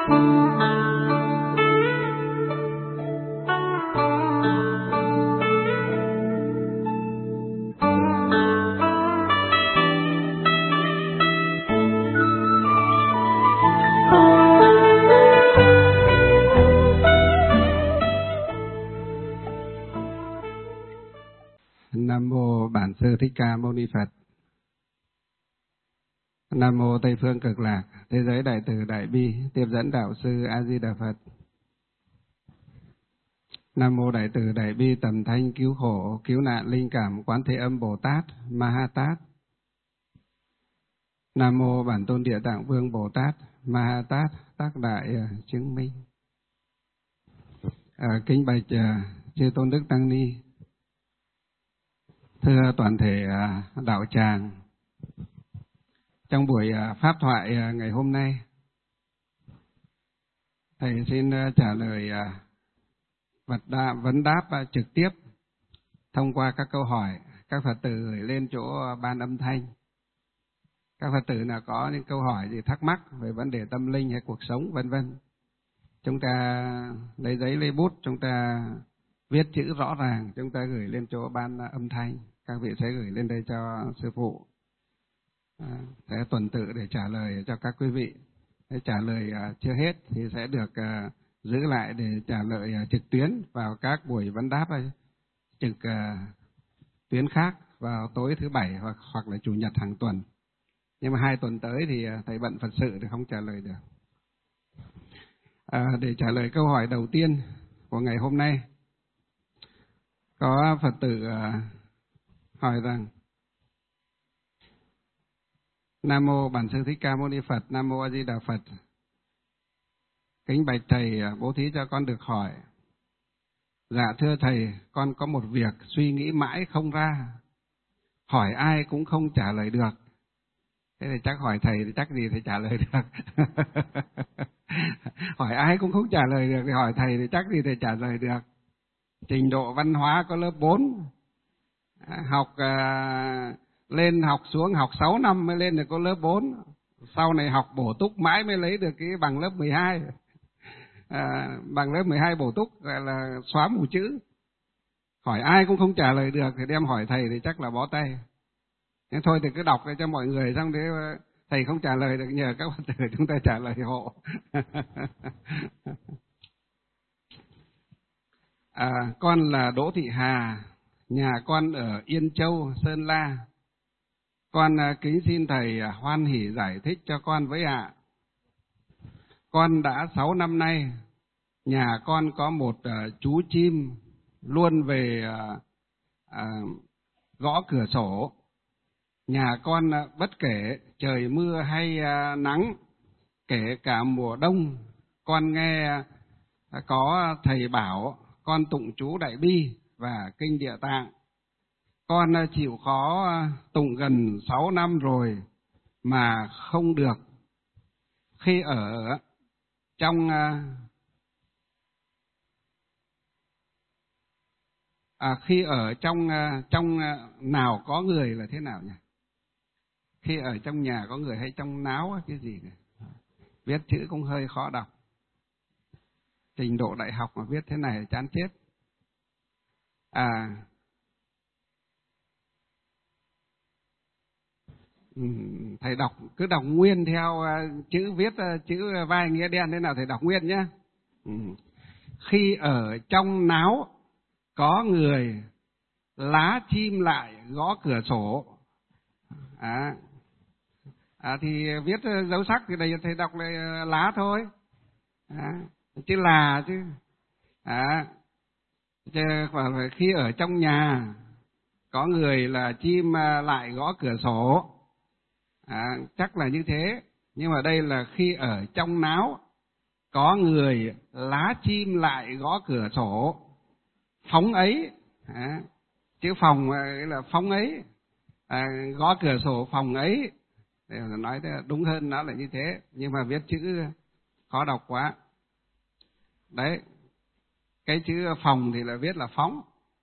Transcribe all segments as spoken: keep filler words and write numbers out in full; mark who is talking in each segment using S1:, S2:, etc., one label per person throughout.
S1: Nam mô Bản Sư Thích Ca Mâu Ni Phật. Nam mô Tây Phương Cực Lạc, Thế giới Đại Từ Đại Bi, Tiếp dẫn Đạo Sư A Di Đà Phật. Nam mô Đại Từ Đại Bi Tầm Thanh Cứu Khổ, Cứu Nạn Linh Cảm Quán Thế Âm Bồ Tát Ma Ha Tát. Nam mô Bản Tôn Địa Tạng Vương Bồ Tát Ma Ha Tát, Tác Đại Chứng Minh. À, kính bạch chư Tôn Đức Tăng Ni, thưa toàn thể đạo tràng, trong buổi pháp thoại ngày hôm nay, thầy xin trả lời vật đa, vấn đáp trực tiếp thông qua các câu hỏi các Phật tử gửi lên chỗ ban âm thanh. Các Phật tử nào có những câu hỏi gì thắc mắc về vấn đề tâm linh hay cuộc sống vân vân, chúng ta lấy giấy lấy bút, chúng ta viết chữ rõ ràng, chúng ta gửi lên chỗ ban âm thanh. Các vị sẽ gửi lên đây cho sư phụ, à, sẽ tuần tự để trả lời cho các quý vị. Để trả lời à, chưa hết thì sẽ được à, giữ lại để trả lời à, trực tuyến vào các buổi vấn đáp à, trực à, tuyến khác vào tối thứ bảy hoặc hoặc là chủ nhật hàng tuần. Nhưng mà hai tuần tới thì à, thầy bận Phật sự thì không trả lời được. À, để trả lời câu hỏi đầu tiên của ngày hôm nay, có Phật tử à, hỏi rằng: Nam mô Bản Sư Thích Ca Mâu Ni Phật, Nam mô A Di Đà Phật. Kính bạch thầy bố thí cho con được hỏi. Dạ thưa thầy, con có một việc suy nghĩ mãi không ra, hỏi ai cũng không trả lời được. Thế thì chắc hỏi thầy thì chắc gì thầy trả lời được. Hỏi ai cũng không trả lời được thì hỏi thầy thì chắc gì thầy trả lời được. Trình độ văn hóa có lớp bốn, học à, lên học xuống học sáu năm mới lên được có lớp bốn, sau này học bổ túc mãi mới lấy được cái bằng lớp mười hai. À, bằng lớp mười hai bổ túc gọi là xóa mù chữ. Hỏi ai cũng không trả lời được thì đem hỏi thầy thì chắc là bó tay. Nên thôi thì cứ đọc cho mọi người, xong thế thầy không trả lời được nhờ các Phật tử chúng ta trả lời hộ. À, con là Đỗ Thị Hà, nhà con ở Yên Châu, Sơn La. Con kính xin thầy hoan hỷ giải thích cho con với ạ. Con đã sáu năm nay, nhà con có một uh, chú chim luôn về uh, uh, gõ cửa sổ. Nhà con uh, bất kể trời mưa hay uh, nắng, kể cả mùa đông, con nghe uh, có thầy bảo con tụng chú Đại Bi và Kinh Địa Tạng. Con uh, chịu khó uh, tụng gần sáu năm rồi mà không được. Khi ở trong uh, À, khi ở trong trong nào có người là thế nào nhỉ? Khi ở trong nhà có người hay trong náo cái gì này? Viết chữ cũng hơi khó đọc. Trình độ đại học mà viết thế này chán chết. À, thầy đọc cứ đọc nguyên theo chữ viết chữ vai nghĩa đen thế nào thầy đọc nguyên nhé. Khi ở trong náo có người, lá chim lại gõ cửa sổ. À, à thì viết dấu sắc thì đây thầy đọc là lá thôi. À, chứ là chứ. À, chứ khi ở trong nhà có người là chim lại gõ cửa sổ. À, chắc là như thế. Nhưng mà đây là khi ở trong náo có người, lá chim lại gõ cửa sổ. Phóng ấy, à, chữ phòng là phóng ấy, à, gõ cửa sổ phòng ấy. Để nói đúng hơn nó là như thế, nhưng mà viết chữ khó đọc quá. Đấy, cái chữ phòng thì là viết là phóng.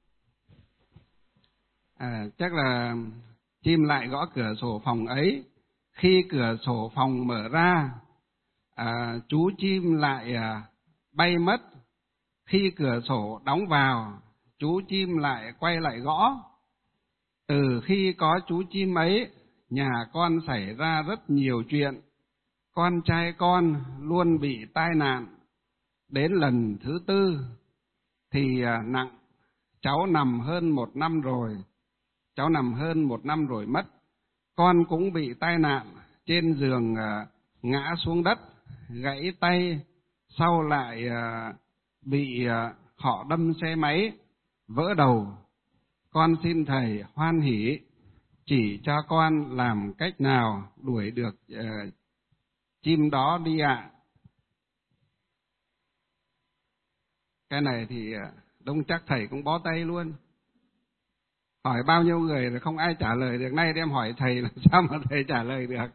S1: À, chắc là chim lại gõ cửa sổ phòng ấy, khi cửa sổ phòng mở ra, à, chú chim lại à, bay mất. Khi cửa sổ đóng vào, chú chim lại quay lại gõ. Từ khi có chú chim ấy, nhà con xảy ra rất nhiều chuyện. Con trai con luôn bị tai nạn. Đến lần thứ tư thì à, nặng. Cháu nằm hơn một năm rồi. Cháu nằm hơn một năm rồi mất. Con cũng bị tai nạn, trên giường à, ngã xuống đất, gãy tay, sau lại à, bị à, họ đâm xe máy, vỡ đầu. Con xin thầy hoan hỷ chỉ cho con làm cách nào đuổi được uh, chim đó đi ạ. Cái này thì đông chắc thầy cũng bó tay luôn. Hỏi bao nhiêu người rồi không ai trả lời được, nay đem hỏi thầy làm sao mà thầy trả lời được.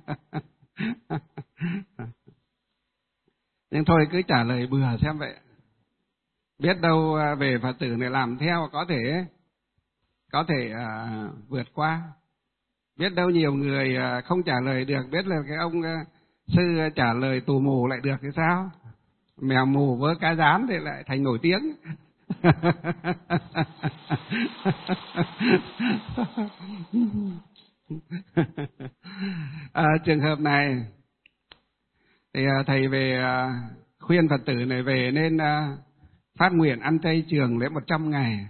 S1: Nhưng thôi cứ trả lời bừa xem vậy. Biết đâu về Phật tử này làm theo có thể có thể à, vượt qua. Biết đâu nhiều người à, không trả lời được, biết là cái ông à, sư trả lời tù mù lại được thì sao? Mèo mù vớ cá rán thì lại thành nổi tiếng. À, trường hợp này thì à, thầy về à, khuyên Phật tử này về nên à, phát nguyện ăn chay trường lễ một trăm ngày.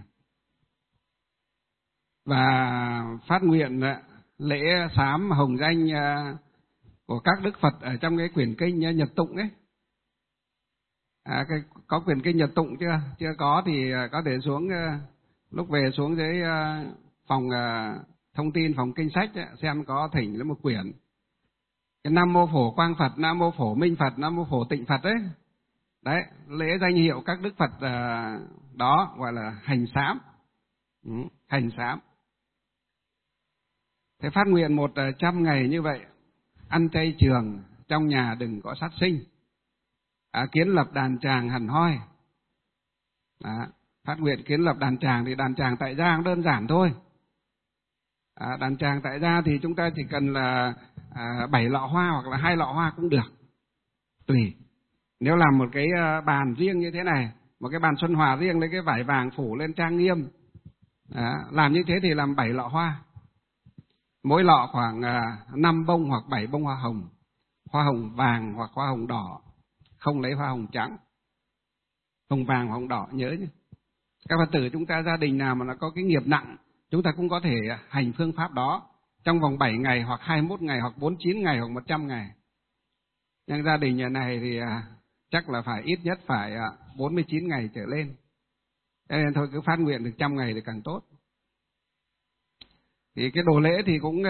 S1: Và phát nguyện lễ sám hồng danh của các đức Phật ở trong cái quyển kinh Nhật Tụng ấy. À, cái, có quyển kinh Nhật Tụng chưa? Chưa có thì có thể xuống, lúc về xuống dưới phòng thông tin, phòng kinh sách ấy, xem có thỉnh lên một quyển. Cái Nam Mô Phổ Quang Phật, Nam Mô Phổ Minh Phật, Nam Mô Phổ Tịnh Phật ấy. Đấy, lễ danh hiệu các đức Phật đó gọi là hành sám. Ừ, hành sám. Thế phát nguyện một trăm ngày như vậy, ăn chay trường, trong nhà đừng có sát sinh, à, kiến lập đàn tràng hẳn hoi. Đó, phát nguyện kiến lập đàn tràng thì đàn tràng tại gia cũng đơn giản thôi. À, đàn tràng tại gia thì chúng ta chỉ cần là à, bảy lọ hoa hoặc là hai lọ hoa cũng được, tùy. Nếu làm một cái bàn riêng như thế này, một cái bàn xuân hòa riêng, lấy cái vải vàng phủ lên trang nghiêm, à, làm như thế thì làm bảy lọ hoa. Mỗi lọ khoảng năm bông hoặc bảy bông hoa hồng, hoa hồng vàng hoặc hoa hồng đỏ, không lấy hoa hồng trắng. Hồng vàng, hồng đỏ nhớ nhé. Các Phật tử chúng ta gia đình nào mà nó có cái nghiệp nặng, chúng ta cũng có thể hành phương pháp đó trong vòng bảy ngày hoặc hai mươi mốt ngày hoặc bốn mươi chín ngày hoặc một trăm ngày. Nhưng gia đình nhà này thì chắc là phải ít nhất phải bốn mươi chín ngày trở lên. Cho nên thôi cứ phát nguyện được trăm ngày thì càng tốt. Thì cái đồ lễ thì cũng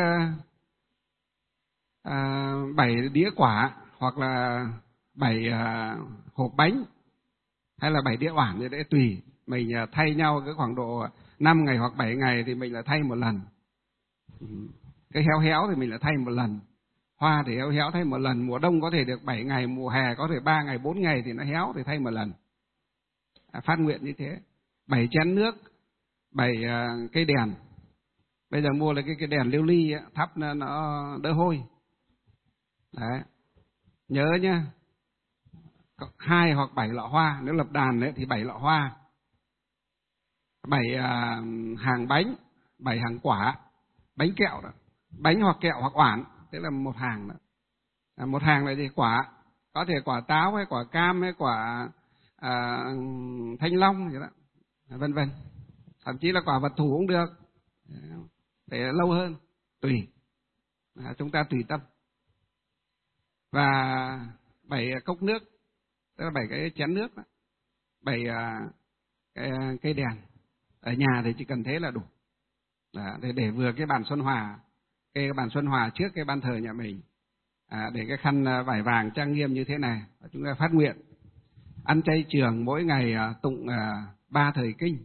S1: à, bảy đĩa quả hoặc là bảy à, hộp bánh hay là bảy đĩa oản thì để tùy. Mình thay nhau cái khoảng độ năm ngày hoặc bảy ngày thì mình là thay một lần. Cái héo héo thì mình là thay một lần. Hoa thì héo héo thay một lần. Mùa đông có thể được bảy ngày, mùa hè có thể ba ngày, bốn ngày thì nó héo thì thay một lần. À, phát nguyện như thế. Bảy chén nước, bảy à, cây đèn. Bây giờ mua là cái, cái đèn lưu ly ấy, thắp nó, nó đỡ hôi. Đấy. Nhớ nhá, hai hoặc bảy lọ hoa. Nếu lập đàn ấy, thì bảy lọ hoa, bảy à, hàng bánh, bảy hàng quả, bánh kẹo đó, bánh hoặc kẹo hoặc oản, thế là một hàng đó. À, một hàng là gì? Quả, có thể quả táo hay quả cam hay quả à, thanh long vậy đó, vân vân. Thậm chí là quả vật thủ cũng được, để lâu hơn, tùy. À, chúng ta tùy tâm. Và bảy cốc nước, tức là bảy cái chén nước đó, bảy cái cây đèn. Ở nhà thì chỉ cần thế là đủ. Đó, để, để vừa cái bàn xuân hòa, cái bàn xuân hòa trước cái ban thờ nhà mình, à, để cái khăn vải vàng trang nghiêm như thế này. Và chúng ta phát nguyện ăn chay trường mỗi ngày tụng ba thời kinh.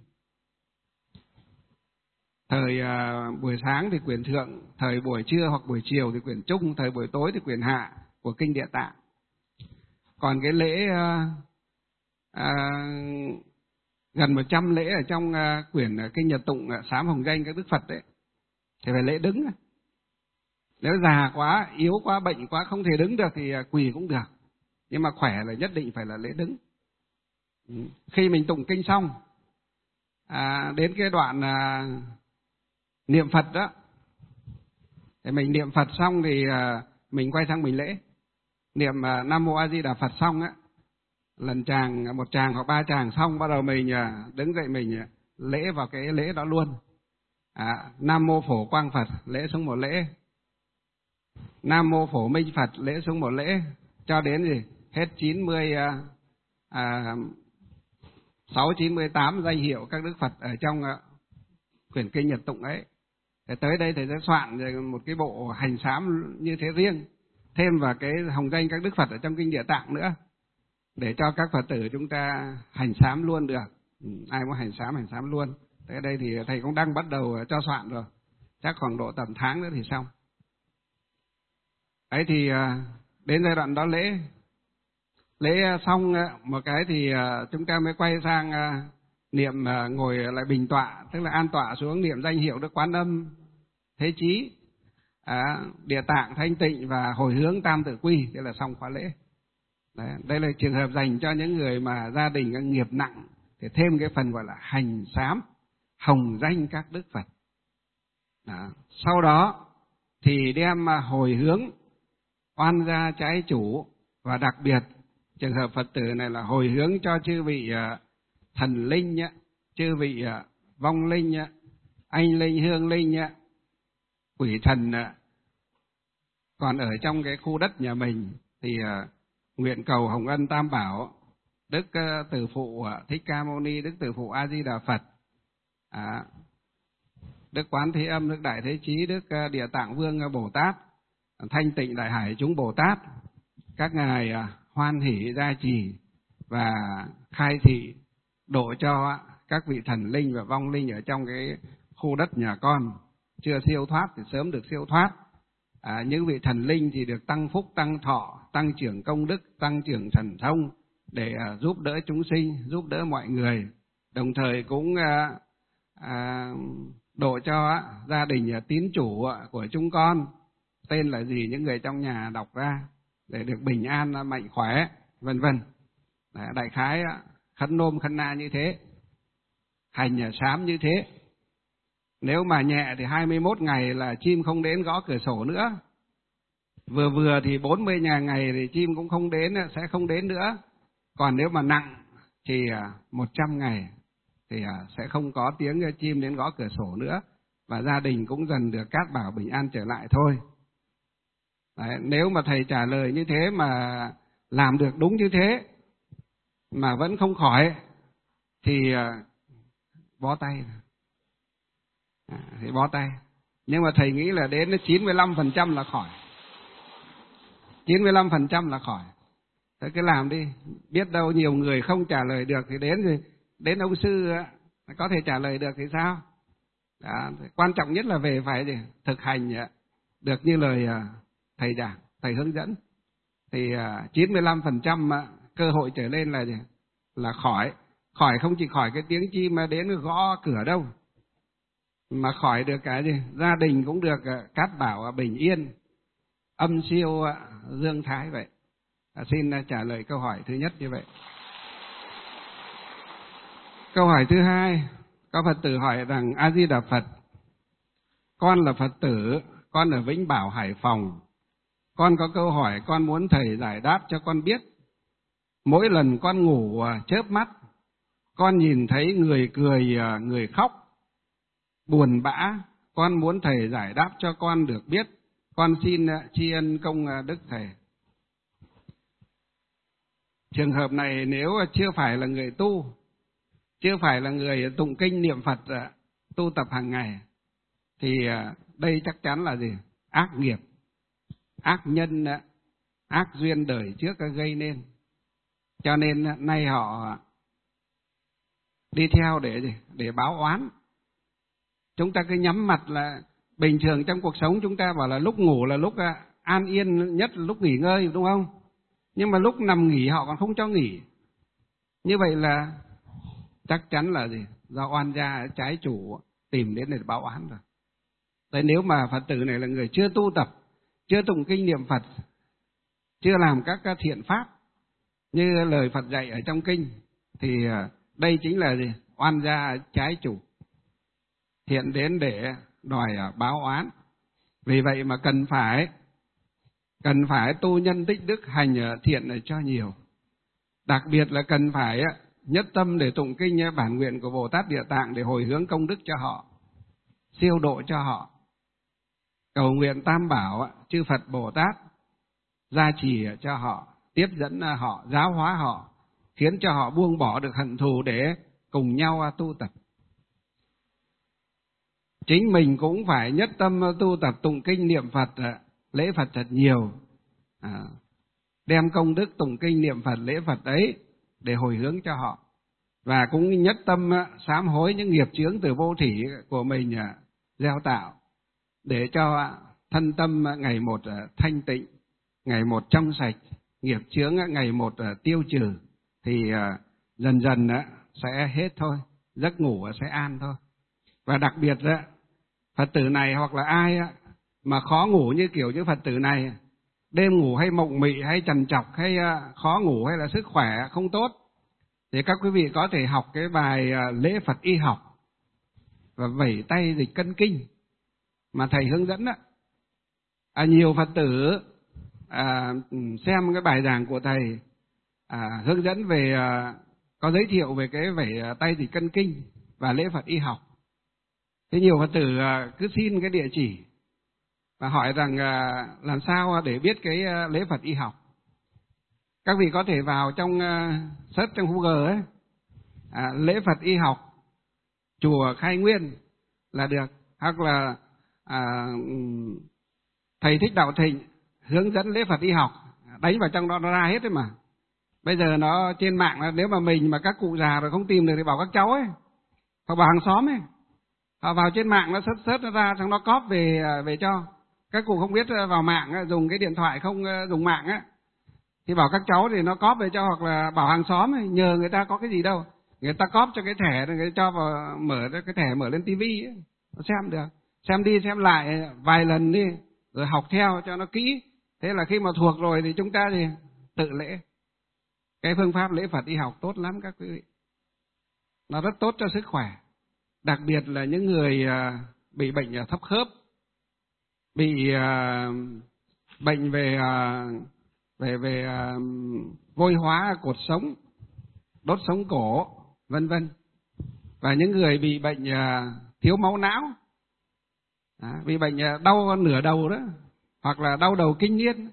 S1: Thời uh, buổi sáng thì quyển thượng, thời buổi trưa hoặc buổi chiều thì quyển trung, thời buổi tối thì quyển hạ của kinh Địa Tạng. Còn cái lễ uh, uh, gần một trăm lễ ở trong uh, quyển uh, kinh Nhật Tụng uh, sám hồng danh các đức Phật đấy, thì phải lễ đứng. Nếu già quá, yếu quá, bệnh quá không thể đứng được thì uh, quỳ cũng được. nhưng mà khỏe là nhất định phải là lễ đứng. Khi mình tụng kinh xong, à, đến cái đoạn à, niệm Phật đó, thì mình niệm Phật xong thì à, mình quay sang mình lễ. Niệm à, Nam Mô A Di Đà Phật xong á, lần tràng, một tràng hoặc ba tràng xong, bắt đầu mình à, đứng dậy mình à, lễ vào cái lễ đó luôn. À, Nam Mô Phổ Quang Phật, lễ xuống một lễ. Nam Mô Phổ Minh Phật, lễ xuống một lễ. Cho đến gì? Hết chín mươi, à, à, sáu, chín mươi tám danh hiệu các Đức Phật ở trong à, quyển kinh Nhật Tụng ấy. Thì tới đây thầy sẽ soạn một cái bộ hành sám như thế riêng, thêm vào cái hồng danh các Đức Phật ở trong kinh Địa Tạng nữa, để cho các Phật tử chúng ta hành sám luôn được. Ừ, ai muốn hành sám, hành sám luôn. Tới đây thì thầy cũng đang bắt đầu cho soạn rồi, chắc khoảng độ tầm tháng nữa thì xong. Đấy thì đến giai đoạn đó lễ, lễ xong một cái thì chúng ta mới quay sang niệm, ngồi lại bình tọa, tức là an tọa xuống niệm danh hiệu Đức Quán Âm, Thế Chí, à, Địa Tạng, Thanh Tịnh và hồi hướng Tam Tự Quy, thế là xong khóa lễ. Đấy, đây là trường hợp dành cho những người mà gia đình nghiệp nặng, thì thêm cái phần gọi là hành sám hồng danh các Đức Phật. Đó. Sau đó thì đem hồi hướng oan gia trái chủ, và đặc biệt trường hợp Phật tử này là hồi hướng cho chư vị thần linh, chư vị vong linh, anh linh, hương linh, quỷ thần còn ở trong cái khu đất nhà mình, thì nguyện cầu hồng ân Tam Bảo, Đức Từ Phụ Thích Ca Mâu Ni, Đức Từ Phụ A Di Đà Phật, à, Đức Quán Thế Âm, Đức Đại Thế Chí, Đức Địa Tạng Vương Bồ Tát, Thanh Tịnh Đại Hải chúng Bồ Tát, các ngài hoan hỷ gia trì và khai thị độ cho các vị thần linh và vong linh ở trong cái khu đất nhà con chưa siêu thoát thì sớm được siêu thoát. À, những vị thần linh thì được tăng phúc, tăng thọ, tăng trưởng công đức, tăng trưởng thần thông để à, giúp đỡ chúng sinh, giúp đỡ mọi người. Đồng thời cũng à, à, độ cho à, gia đình à, tín chủ à, của chúng con, tên là gì những người trong nhà đọc ra, để được bình an, à, mạnh khỏe, vân vân. Đại khái à, khấn nôm khấn na như thế, hành à, sám như thế. Nếu mà nhẹ thì hai mươi mốt ngày là chim không đến gõ cửa sổ nữa. Vừa vừa thì bốn mươi nhà ngày thì chim cũng không đến, sẽ không đến nữa. Còn nếu mà nặng thì một trăm ngày thì sẽ không có tiếng chim đến gõ cửa sổ nữa. Và gia đình cũng dần được cát bảo bình an trở lại thôi. Đấy, nếu mà thầy trả lời như thế mà làm được đúng như thế mà vẫn không khỏi thì bó tay. À, thì bó tay. Nhưng mà thầy nghĩ là đến chín mươi lăm phần trăm là khỏi. chín mươi lăm phần trăm là khỏi. Thế cứ làm đi. Biết đâu nhiều người không trả lời được thì đến rồi đến ông sư có thể trả lời được thì sao? Đó, quan trọng nhất là về phải gì? Thực hành được như lời thầy giảng, thầy hướng dẫn. Thì chín mươi lăm phần trăm cơ hội trở lên là gì? Là khỏi. Khỏi không chỉ khỏi cái tiếng chim mà đến gõ cửa đâu, mà khỏi được cái gì? Gia đình cũng được cát bảo bình yên, âm siêu dương thái vậy. À, xin trả lời câu hỏi thứ nhất như vậy. Câu hỏi thứ hai, có Phật tử hỏi rằng: A Di Đà Phật, con là Phật tử, con ở Vĩnh Bảo, Hải Phòng. Con có câu hỏi con muốn thầy giải đáp cho con biết. Mỗi lần con ngủ chớp mắt, con nhìn thấy người cười, người khóc, buồn bã, con muốn thầy giải đáp cho con được biết. Con xin tri ân công đức thầy. Trường hợp này nếu chưa phải là người tu, chưa phải là người tụng kinh niệm Phật, tu tập hàng ngày, thì đây chắc chắn là gì? Ác nghiệp, ác nhân, ác duyên đời trước gây nên. Cho nên nay họ đi theo để gì? Để báo oán. Chúng ta cứ nhắm mặt là bình thường trong cuộc sống chúng ta bảo là lúc ngủ là lúc an yên nhất, lúc nghỉ ngơi, đúng không? Nhưng mà lúc nằm nghỉ họ còn không cho nghỉ. Như vậy là chắc chắn là gì? Do oan gia trái chủ tìm đến để báo oán rồi. Thế nếu mà Phật tử này là người chưa tu tập, chưa tụng kinh niệm Phật, chưa làm các thiện pháp, như lời Phật dạy ở trong kinh, thì đây chính là gì? Oan gia trái chủ, thiện đến để đòi báo oán. Vì vậy mà cần phải cần phải tu nhân tích đức, hành thiện cho nhiều. Đặc biệt là cần phải nhất tâm để tụng kinh bản nguyện của Bồ Tát Địa Tạng để hồi hướng công đức cho họ, siêu độ cho họ, cầu nguyện Tam Bảo chư Phật Bồ Tát gia trì cho họ, tiếp dẫn họ, giáo hóa họ, khiến cho họ buông bỏ được hận thù để cùng nhau tu tập. Chính mình cũng phải nhất tâm tu tập tụng kinh niệm Phật, lễ Phật thật nhiều, à, đem công đức tụng kinh niệm Phật lễ Phật ấy để hồi hướng cho họ, và cũng nhất tâm sám hối những nghiệp chướng từ vô thỉ của mình gieo tạo, để cho thân tâm ngày một thanh tịnh, ngày một trong sạch, nghiệp chướng ngày một tiêu trừ, thì dần dần sẽ hết thôi, giấc ngủ sẽ an thôi. Và đặc biệt Phật tử này hoặc là ai mà khó ngủ như kiểu như Phật tử này, đêm ngủ hay mộng mị hay trằn trọc hay khó ngủ hay là sức khỏe không tốt, thì các quý vị có thể học cái bài lễ Phật y học và vẩy tay dịch cân kinh mà thầy hướng dẫn đó. À, nhiều Phật tử à, xem cái bài giảng của thầy à, hướng dẫn về à, có giới thiệu về cái vẩy tay dịch cân kinh và lễ Phật y học. Thế nhiều Phật tử à, cứ xin cái địa chỉ và hỏi rằng à, làm sao để biết cái à, lễ Phật y học. Các vị có thể vào trong uh, search trong Google ấy, à, lễ Phật y học chùa Khai Nguyên là được, hoặc là à, thầy Thích Đạo Thịnh hướng dẫn lễ Phật y học, đánh vào trong đó nó ra hết đấy mà. Bây giờ nó trên mạng, nếu mà mình mà các cụ già rồi không tìm được thì bảo các cháu ấy, hoặc bảo hàng xóm ấy, họ vào trên mạng nó search search nó ra, xong nó cóp về về cho. Các cụ không biết vào mạng dùng cái điện thoại không dùng mạng á, thì bảo các cháu thì nó cóp về cho, hoặc là bảo hàng xóm ấy, nhờ người ta có cái gì đâu, người ta cóp cho cái thẻ rồi người ta cho vào, mở cái thẻ mở lên tivi ấy, nó xem được, xem đi xem lại vài lần đi, rồi học theo cho nó kỹ. Thế là khi mà thuộc rồi thì chúng ta thì tự lễ. Cái phương pháp lễ Phật y học tốt lắm các quý vị, nó rất tốt cho sức khỏe, đặc biệt là những người bị bệnh thấp khớp, bị bệnh về về về uh, vôi hóa cột sống, đốt sống cổ, vân vân, và những người bị bệnh uh, thiếu máu não, à, bị bệnh uh, đau nửa đầu đó, hoặc là đau đầu kinh niên,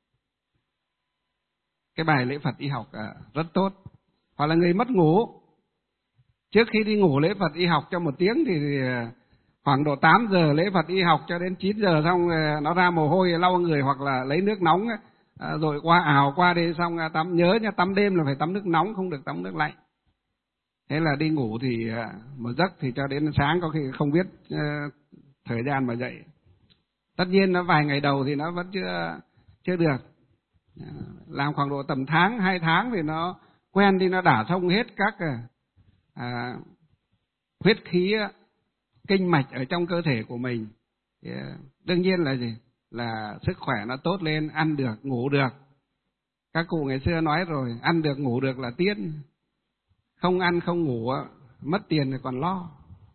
S1: cái bài lễ Phật y học uh, rất tốt. Hoặc là người mất ngủ, trước khi đi ngủ lễ Phật y học cho một tiếng thì uh, khoảng độ tám giờ lễ Phật y học cho đến chín giờ, xong uh, nó ra mồ hôi lau người, hoặc là lấy nước nóng uh, À, rồi qua ảo qua đi, xong à, tắm, nhớ nha, tắm đêm là phải tắm nước nóng, không được tắm nước lạnh. Thế là đi ngủ thì à, một giấc thì cho đến sáng có khi không biết à, thời gian mà dậy. Tất nhiên nó vài ngày đầu thì nó vẫn chưa chưa được, à, làm khoảng độ tầm tháng hai tháng thì nó quen đi, nó đả thông hết các à, huyết khí kinh mạch ở trong cơ thể của mình. Thì, à, đương nhiên là gì? Là sức khỏe nó tốt lên, ăn được, ngủ được. Các cụ ngày xưa nói rồi, ăn được, ngủ được là tiên. Không ăn, không ngủ, mất tiền thì còn lo.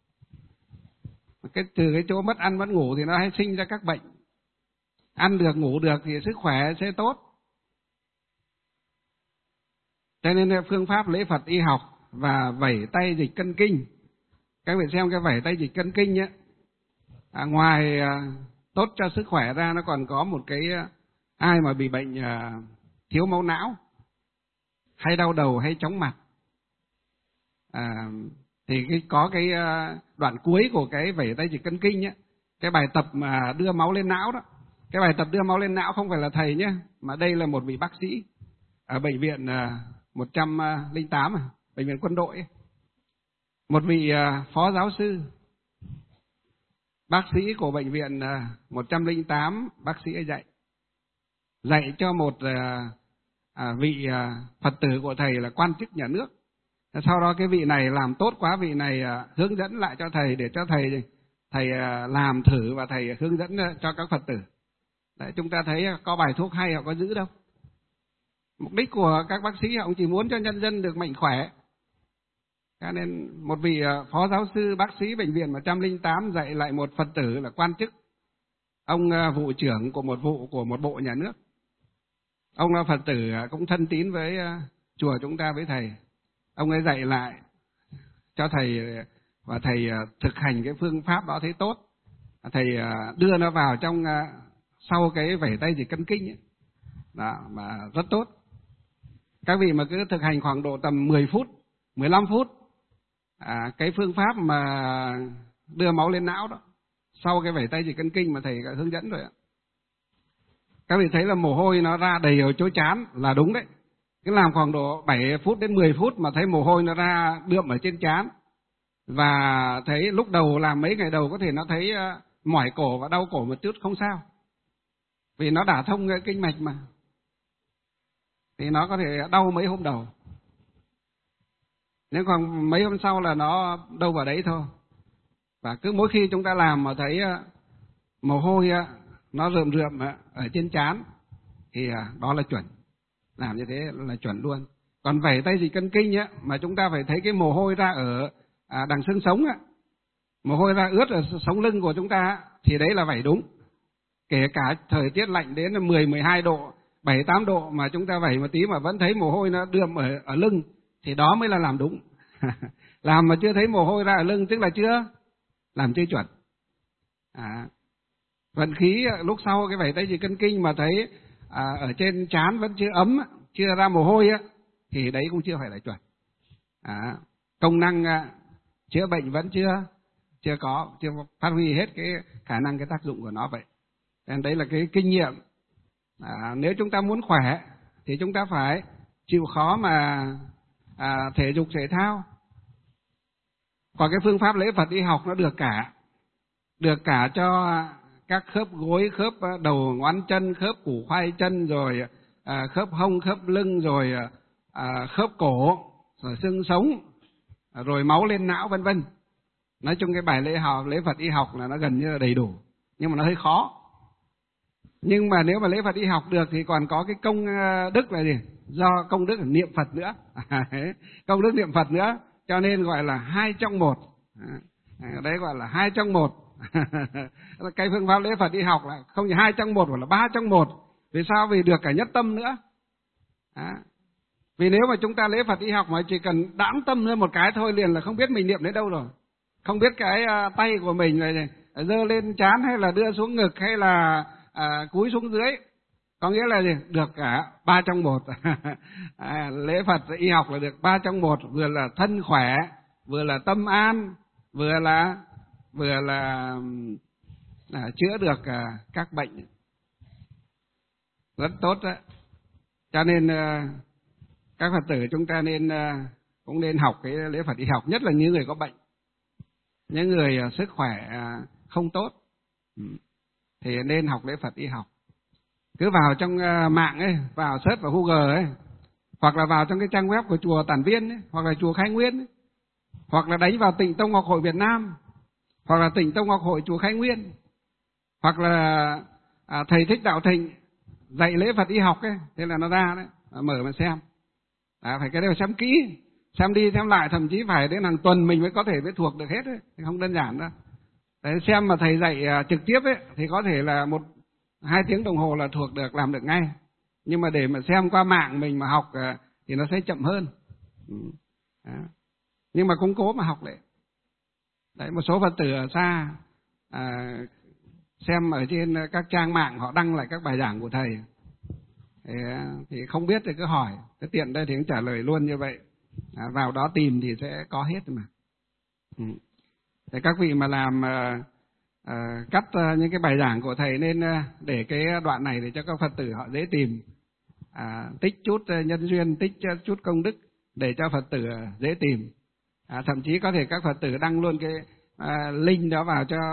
S1: Cái, từ cái chỗ mất ăn, mất ngủ thì nó hay sinh ra các bệnh. Ăn được, ngủ được thì sức khỏe sẽ tốt. Cho nên phương pháp lễ Phật y học và vẩy tay dịch cân kinh. Các vị xem cái vẩy tay dịch cân kinh nhé. À, ngoài à, tốt cho sức khỏe ra, nó còn có một cái, ai mà bị bệnh uh, thiếu máu não, hay đau đầu hay chóng mặt, à, thì cái, có cái uh, đoạn cuối của cái vẩy tay dịch cân kinh ấy, cái bài tập mà đưa máu lên não đó. Cái bài tập đưa máu lên não không phải là thầy nhé, mà đây là một vị bác sĩ ở bệnh viện uh, một trăm lẻ tám, bệnh viện quân đội ấy. Một vị uh, phó giáo sư bác sĩ của bệnh viện một trăm lẻ tám, bác sĩ ấy dạy dạy cho một à, vị à, Phật tử của thầy là quan chức nhà nước. Sau đó cái vị này làm tốt quá, vị này à, hướng dẫn lại cho thầy, để cho thầy thầy à, làm thử và thầy hướng dẫn cho các Phật tử. Đấy, chúng ta thấy có bài thuốc hay họ có giữ đâu, Mục đích của các bác sĩ ông chỉ muốn cho nhân dân được mạnh khỏe. Cho nên một vị phó giáo sư bác sĩ bệnh viện một trăm lẻ tám dạy lại một Phật tử là quan chức, ông vụ trưởng của một vụ của một bộ nhà nước. Ông là Phật tử cũng thân tín với chùa chúng ta, với thầy. Ông ấy dạy lại cho thầy, và thầy thực hành cái phương pháp đó thấy tốt. Thầy đưa nó vào trong sau cái vẩy tay dịch cân kinh ấy. Đó, mà rất tốt. Các vị mà cứ thực hành khoảng độ tầm mười phút, mười lăm phút, à, cái phương pháp mà đưa máu lên não đó, sau cái vẩy tay dịch cân kinh mà thầy đã hướng dẫn rồi ạ. Các vị thấy là mồ hôi nó ra đầy ở chỗ trán là đúng đấy. Cứ làm khoảng độ bảy phút đến mười phút mà thấy mồ hôi nó ra đượm ở trên trán. Và thấy lúc đầu làm mấy ngày đầu có thể nó thấy mỏi cổ và đau cổ một chút, không sao. Vì nó đả thông cái kinh mạch mà. Thì nó có thể đau mấy hôm đầu. Nếu còn mấy hôm sau là nó đâu vào đấy thôi. Và cứ mỗi khi chúng ta làm mà thấy mồ hôi nó rượm rượm ở trên trán thì đó là chuẩn. Làm như thế là chuẩn luôn. Còn vẩy tay dịch cân kinh á, mà chúng ta phải thấy cái mồ hôi ra ở à, đằng xương sống á, mồ hôi ra ướt ở sống lưng của chúng ta thì đấy là vẩy đúng. Kể cả thời tiết lạnh đến mười, mười hai độ, bảy, tám độ mà chúng ta vẩy một tí mà vẫn thấy mồ hôi nó đượm ở, ở lưng thì đó mới là làm đúng. Làm mà chưa thấy mồ hôi ra ở lưng tức là chưa làm chưa chuẩn. À, vận khí lúc sau cái vẩy tay dịch cân kinh mà thấy à, ở trên trán vẫn chưa ấm, chưa ra mồ hôi á, thì đấy cũng chưa phải là chuẩn. À, công năng à, chữa bệnh vẫn chưa chưa có, chưa phát huy hết cái khả năng, cái tác dụng của nó vậy. Nên đấy là cái kinh nghiệm. À, nếu chúng ta muốn khỏe thì chúng ta phải chịu khó mà à, thể dục thể thao. Còn cái phương pháp lễ Phật y học nó được cả, được cả cho các khớp gối, khớp đầu ngón chân, khớp củ khoai chân, rồi à, khớp hông, khớp lưng, rồi à, khớp cổ, rồi xương sống, rồi máu lên não, vân vân. Nói chung cái bài lễ học, lễ Phật y học là nó gần như là đầy đủ, nhưng mà nó hơi khó. Nhưng mà nếu mà lễ Phật y học được thì còn có cái công đức là gì? Do công đức là niệm Phật nữa. Công đức niệm Phật nữa, cho nên gọi là hai trong một. Đấy gọi là hai trong một. Cái phương pháp lễ Phật y học là không chỉ hai trong một, mà là ba trong một. Vì sao? Vì được cả nhất tâm nữa. Đó. Vì nếu mà chúng ta lễ Phật y học mà chỉ cần đãng tâm lên một cái thôi liền là không biết mình niệm đến đâu rồi. Không biết cái tay của mình này giơ lên trán hay là đưa xuống ngực hay là à, cúi xuống dưới. Có nghĩa là gì? Được cả ba trong một. À, lễ Phật y học là được ba trong một, vừa là thân khỏe, vừa là tâm an, vừa là vừa là à, chữa được à, các bệnh. Rất tốt đó. Cho nên à, các Phật tử chúng ta nên à, cũng nên học cái lễ Phật y học, nhất là những người có bệnh, những người à, sức khỏe à, không tốt thì nên học lễ Phật y học. Cứ vào trong mạng ấy, vào search vào Google ấy, hoặc là vào trong cái trang web của chùa Tản Viên ấy, hoặc là chùa Khai Nguyên ấy, hoặc là đánh vào Tịnh Tông Ngọc Hội Việt Nam, hoặc là Tịnh Tông Ngọc Hội chùa Khai Nguyên, hoặc là à, thầy Thích Đạo Thịnh dạy lễ Phật y học ấy, thế là nó ra đấy, mở mà xem. À, phải cái đều xem kỹ, xem đi xem lại, thậm chí phải đến hàng tuần mình mới có thể biết thuộc được hết ấy, không đơn giản đâu. Đấy, xem mà thầy dạy à, trực tiếp ấy thì có thể là một hai tiếng đồng hồ là thuộc được, làm được ngay. Nhưng mà để mà xem qua mạng mình mà học à, thì nó sẽ chậm hơn. Ừ. Nhưng mà cũng cố mà học lại. Đấy, một số Phật tử ở xa à, xem ở trên các trang mạng họ đăng lại các bài giảng của thầy thì, thì không biết thì cứ hỏi, cái tiện đây thì cũng trả lời luôn như vậy. À, vào đó tìm thì sẽ có hết mà. Ừ. Để các vị mà làm à, à, cắt à, những cái bài giảng của thầy nên à, để cái đoạn này để cho các Phật tử họ dễ tìm, à, tích chút nhân duyên, tích chút công đức để cho Phật tử dễ tìm. À, thậm chí có thể các Phật tử đăng luôn cái à, link đó vào cho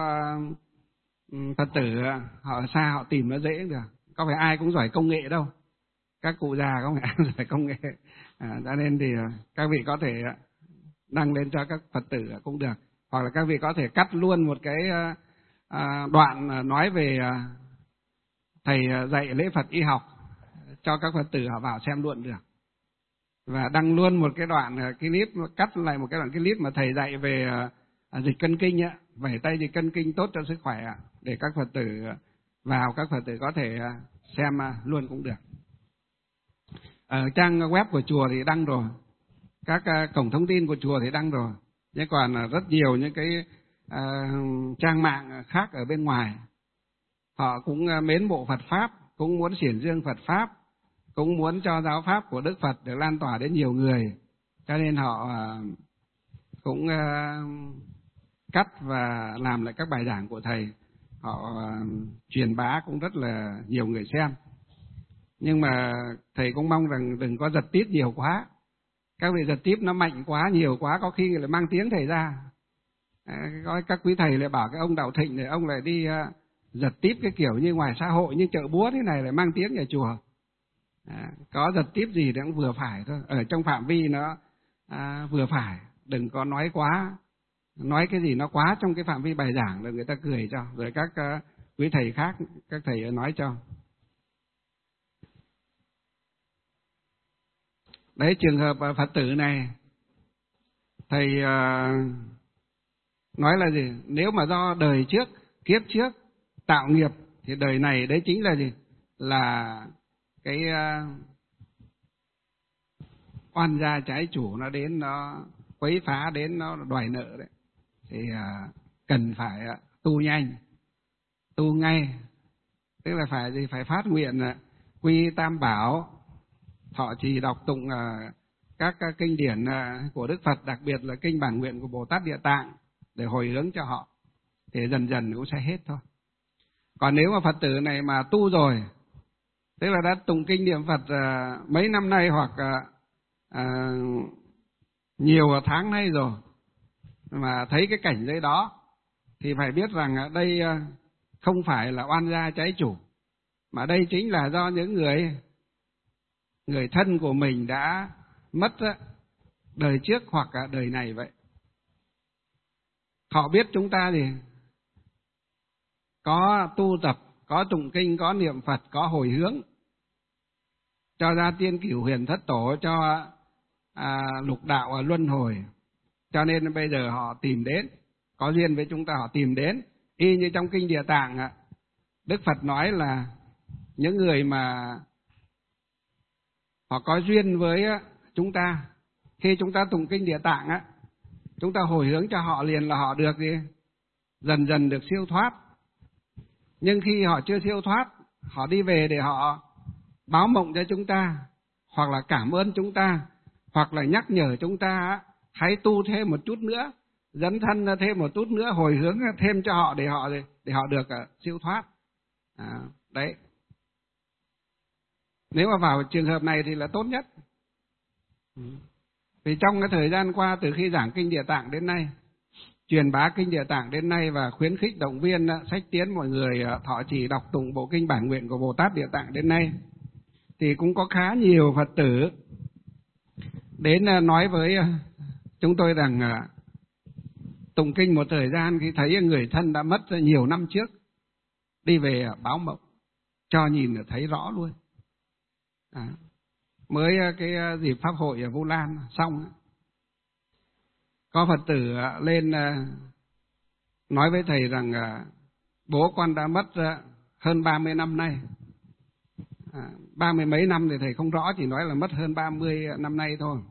S1: um, Phật tử họ ở xa họ tìm nó dễ được. Có phải ai cũng giỏi công nghệ đâu, các cụ già không phải ai giỏi công nghệ. À, cho nên thì các vị có thể đăng lên cho các Phật tử cũng được. Hoặc là các vị có thể cắt luôn một cái à, đoạn nói về à, thầy dạy lễ Phật y học cho cho các Phật tử họ vào xem luôn được. Và đăng luôn một cái đoạn clip, cắt lại một cái đoạn clip mà thầy dạy về dịch cân kinh á, vẩy tay dịch cân kinh tốt cho sức khỏe ạ, để các Phật tử vào, các Phật tử có thể xem luôn cũng được. Ở trang web của chùa thì đăng rồi, các cổng thông tin của chùa thì đăng rồi, nhưng còn rất nhiều những cái uh, trang mạng khác ở bên ngoài, họ cũng mến mộ Phật Pháp, cũng muốn xiển dương Phật Pháp, cũng muốn cho giáo Pháp của Đức Phật được lan tỏa đến nhiều người, cho nên họ uh, cũng uh, cắt và làm lại các bài giảng của thầy, họ uh, truyền bá cũng rất là nhiều người xem. Nhưng mà thầy cũng mong rằng đừng có giật tít nhiều quá. Các vị giật tít nó mạnh quá, nhiều quá, có khi lại mang tiếng thầy ra. À, các quý thầy lại bảo cái ông Đạo Thịnh này, ông lại đi uh, giật tít cái kiểu như ngoài xã hội, như chợ búa thế này lại mang tiếng nhà chùa. À, có giật tít gì thì cũng vừa phải thôi, ở trong phạm vi nó à, vừa phải, đừng có nói quá, nói cái gì nó quá trong cái phạm vi bài giảng rồi người ta cười cho, rồi các uh, quý thầy khác, các thầy nói cho. Đấy, trường hợp Phật tử này, thầy uh, nói là gì? Nếu mà do đời trước, kiếp trước tạo nghiệp thì đời này đấy chính là gì? Là cái uh, oan gia trái chủ nó đến, nó quấy phá đến, nó đòi nợ đấy. Thì uh, cần phải uh, tu nhanh, tu ngay. Tức là phải gì? Phải phát nguyện uh, quy tam bảo, thọ trì đọc tụng uh, các uh, kinh điển uh, của Đức Phật, đặc biệt là kinh bản nguyện của Bồ Tát Địa Tạng để hồi hướng cho họ, thì dần dần cũng sẽ hết thôi. Còn nếu mà Phật tử này mà tu rồi, tức là đã tụng kinh niệm Phật uh, mấy năm nay hoặc uh, uh, nhiều tháng nay rồi, mà thấy cái cảnh giới đó, thì phải biết rằng đây uh, không phải là oan gia trái chủ, mà đây chính là do những người người thân của mình đã mất đời trước hoặc là đời này vậy. Họ biết chúng ta thì có tu tập, có tụng kinh, có niệm Phật, có hồi hướng, cho ra tiên cửu huyền thất tổ, cho à, lục đạo luân hồi. Cho nên bây giờ họ tìm đến, có duyên với chúng ta họ tìm đến. Y như trong kinh Địa Tạng, Đức Phật nói là những người mà họ có duyên với chúng ta, khi chúng ta tụng kinh Địa Tạng á, chúng ta hồi hướng cho họ liền là họ được gì? Dần dần được siêu thoát. Nhưng khi họ chưa siêu thoát, họ đi về để họ báo mộng cho chúng ta, hoặc là cảm ơn chúng ta, hoặc là nhắc nhở chúng ta hãy tu thêm một chút nữa, dấn thân thêm một chút nữa, hồi hướng thêm cho họ để họ để họ được siêu thoát. À, đấy. Nếu mà vào trường hợp này thì là tốt nhất. Vì trong cái thời gian qua, từ khi giảng kinh Địa Tạng đến nay, truyền bá kinh Địa Tạng đến nay và khuyến khích động viên sách tiến mọi người thọ trì đọc tụng bộ kinh bản nguyện của Bồ Tát Địa Tạng đến nay, thì cũng có khá nhiều Phật tử đến nói với chúng tôi rằng tụng kinh một thời gian, khi thấy người thân đã mất nhiều năm trước, đi về báo mộng cho nhìn thấy rõ luôn. À, mới cái dịp pháp hội ở Vu Lan xong, có Phật tử lên nói với thầy rằng bố con đã mất hơn ba mươi năm nay. À, ba mươi mấy năm thì thầy không rõ, chỉ nói là mất hơn ba mươi năm nay thôi.